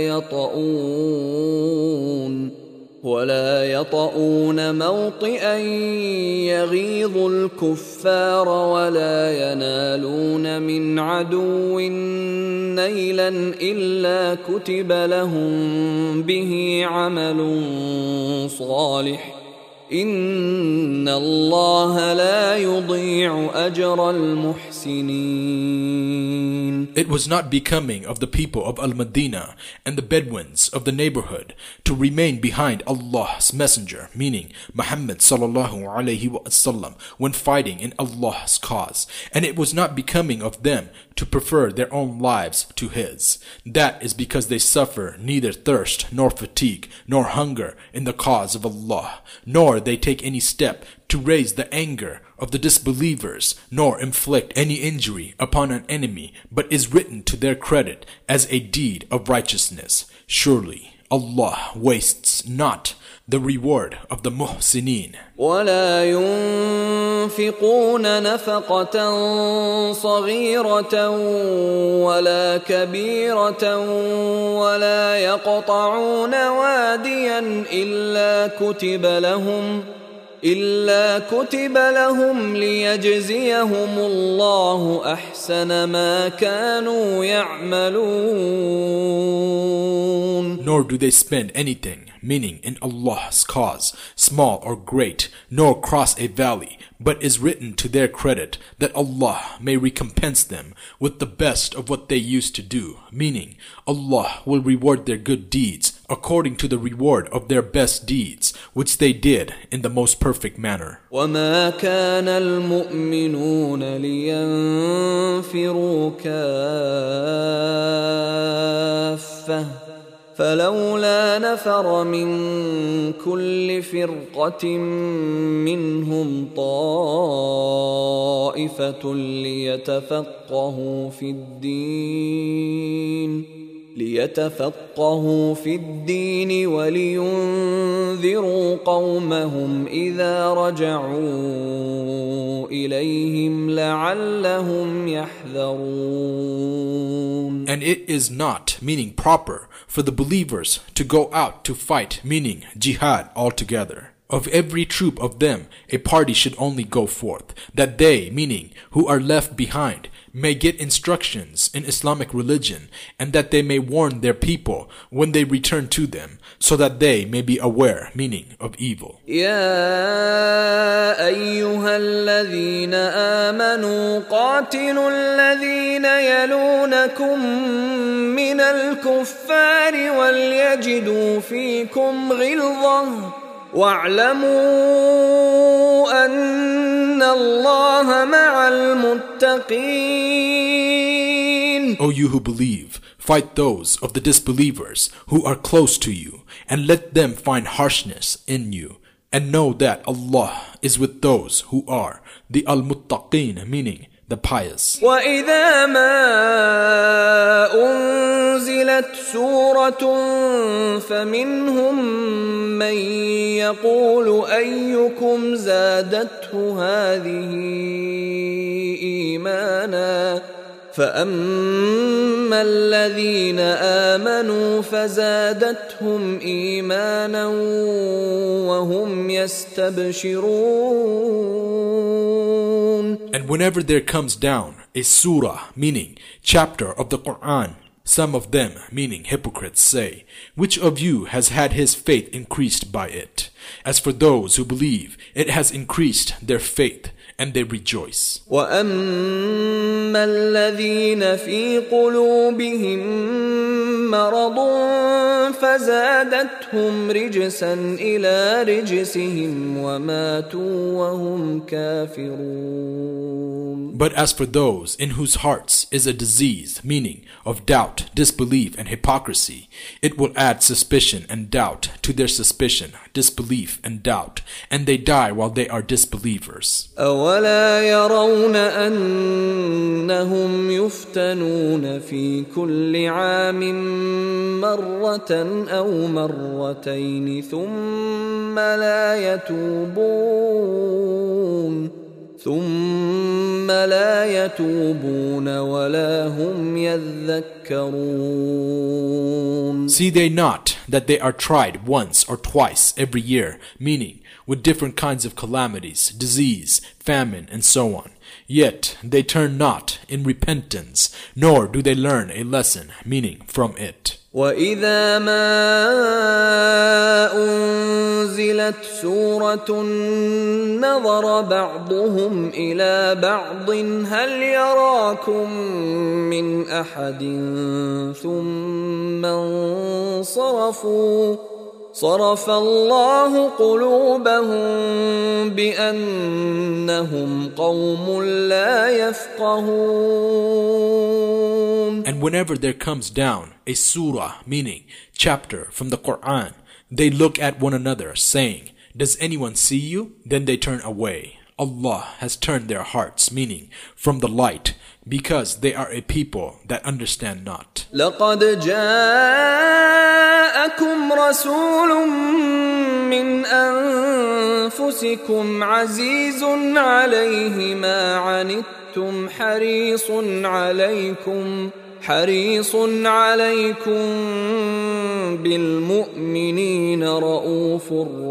يطؤون ولا يطؤون موطئا يغيظ الكفار ولا ينالون من عدو نيلا إلا كتب لهم به عمل صالح إن الله لا يضيع أجر المحسنين. It was not becoming of the people of Al-Madinah and the Bedouins of the neighborhood to remain behind Allah's messenger, meaning Muhammad sallallahu alaihi wasallam, when fighting in Allah's cause, and it was not becoming of them to prefer their own lives to His. That is because they suffer neither thirst nor fatigue nor hunger in the cause of Allah, nor they take any step to raise the anger of the disbelievers, nor inflict any injury upon an enemy, but is written to their credit as a deed of righteousness. Surely Allah wastes not the reward of the muhsinin. ولا ينفقون نفقة صغيرة ولا كبيرة ولا يقطعون واديا إلا كتب لهم إلا كتب لهم ليجزيهم الله أحسن ما كانوا يعملون. Nor do they spend anything, meaning in Allah's cause, small or great, nor cross a valley, but is written to their credit that Allah may recompense them with the best of what they used to do, meaning Allah will reward their good deeds according to the reward of their best deeds, which they did in the most perfect manner. وما كان المؤمنون لينفروا كافة فلولا نفر من كل فرقة منهم طائفة ليتفقهوا في الدين ليتفقهوا في الدين ولينذروا قومهم إذا رجعوا إليهم لعلهم يحذرون. And it is not, meaning proper, for the believers to go out to fight, meaning jihad altogether. Of every troop of them, a party should only go forth, that they, meaning who are left behind, may get instructions in Islamic religion, and that they may warn their people when they return to them, so that they may be aware, meaning of evil. يا أيها الذين آمنوا قاتلوا الذين يلونكم من الكفار وليجدوا فيكم غلظة واعلموا أن الله مع المتقين. O you who believe, fight those of the disbelievers who are close to you, and let them find harshness in you. And know that Allah is with those who are the al-muttaqin, meaning the pious. وَإِذَا مَا أُنزِلَتْ سُورَةٌ فَمِنْهُمْ مَنْ يَقُولُ أَيُّكُمْ زَادَتْهُ هَذِهِ إِيمَانًا فَأَمَّا الَّذِينَ آمَنُوا فَزَادَتْهُمْ إِيمَانًا وَهُمْ يَسْتَبْشِرُونَ. And whenever there comes down a surah, meaning chapter of the Quran, some of them, meaning hypocrites, say, which of you has had his faith increased by it? As for those who believe, it has increased their faith, and they rejoice. وَأَمَّا الَّذِينَ فِي قُلُوبِهِم مَّرَضٌ فَزَادَتْهُمْ رِجْسًا إِلَى رِجْسِهِمْ وَمَاتُوا وَهُمْ كَافِرُونَ. But as for those in whose hearts is a disease, meaning of doubt, disbelief, and hypocrisy, it will add suspicion and doubt to their suspicion, disbelief, and doubt, and they die while they are disbelievers. أَوَلَا يَرَوْنَ أَنَّهُمْ يُفْتَنُونَ فِي كُلِّ عَامٍ مَرَّةً أَوْ مَرَّتَيْنِ ثُمَّ لَا يَتُوبُونَ ثُمَّ لَا يَتُوبُونَ وَلَا هُمْ يَذَّكَّرُونَ. See they not that they are tried once or twice every year, meaning with different kinds of calamities, disease, famine, and so on. Yet they turn not in repentance, nor do they learn a lesson, meaning from it. وَإِذَا مَا أُنزِلَتْ سُورَةٌ نَظَرَ بَعْضُهُمْ إِلَى بَعْضٍ هَلْ يَرَاكُمْ مِنْ أَحَدٍ ثُمَّ انصَرَفُوا صَرَفَ اللَّهُ قُلُوبَهُمْ بِأَنَّهُمْ قَوْمٌ لَا يَفْقَهُونَ. And whenever there comes down a surah, meaning chapter from the Quran, they look at one another, saying, does anyone see you? Then they turn away. Allah has turned their hearts, meaning from the light, because they are a people that understand not. لَقَدْ جَاءَكُمْ رَسُولٌ مِّنْ أَنفُسِكُمْ عَزِيزٌ عَلَيْهِ مَا عَنِتُّمْ حَرِيصٌ عَلَيْكُمْ حريص عليكم بالمؤمنين رؤوف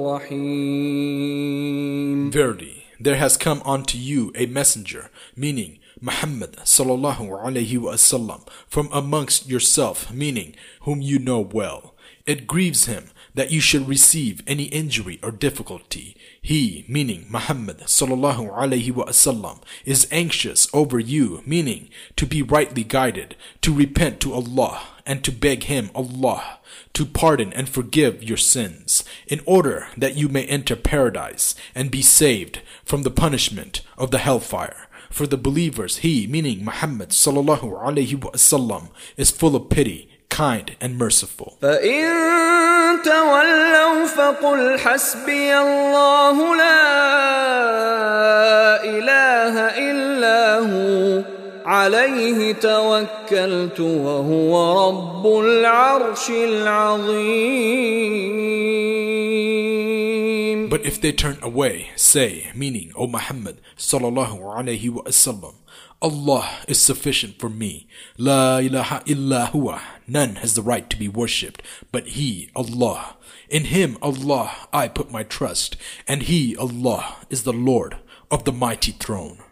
رحيم. Verily, there has come unto you a messenger, meaning Muhammad sallallahu alayhi wa sallam, from amongst yourself, meaning whom you know well. It grieves him that you should receive any injury or difficulty. He, meaning Muhammad sallallahu alayhi wa sallam, is anxious over you, meaning to be rightly guided, to repent to Allah, and to beg Him, Allah, to pardon and forgive your sins, in order that you may enter paradise and be saved from the punishment of the hellfire. For the believers, He, meaning Muhammad sallallahu alayhi wa sallam, is full of pity, kind and merciful. فَإِن تَوَلَّوْا فَقُلْ حَسْبِيَ اللَّهُ لَا إِلَهَ إِلَّا هُوَ عَلَيْهِ تَوَكَّلْتُ وَهُوَ رَبُّ الْعَرْشِ الْعَظِيمِ. But if they turn away, say, meaning, O Muhammad sallallahu alayhi wa sallam, Allah is sufficient for me. La ilaha illa huwa. None has the right to be worshipped but He, Allah. In Him, Allah, I put my trust, and He, Allah, is the Lord of the mighty throne.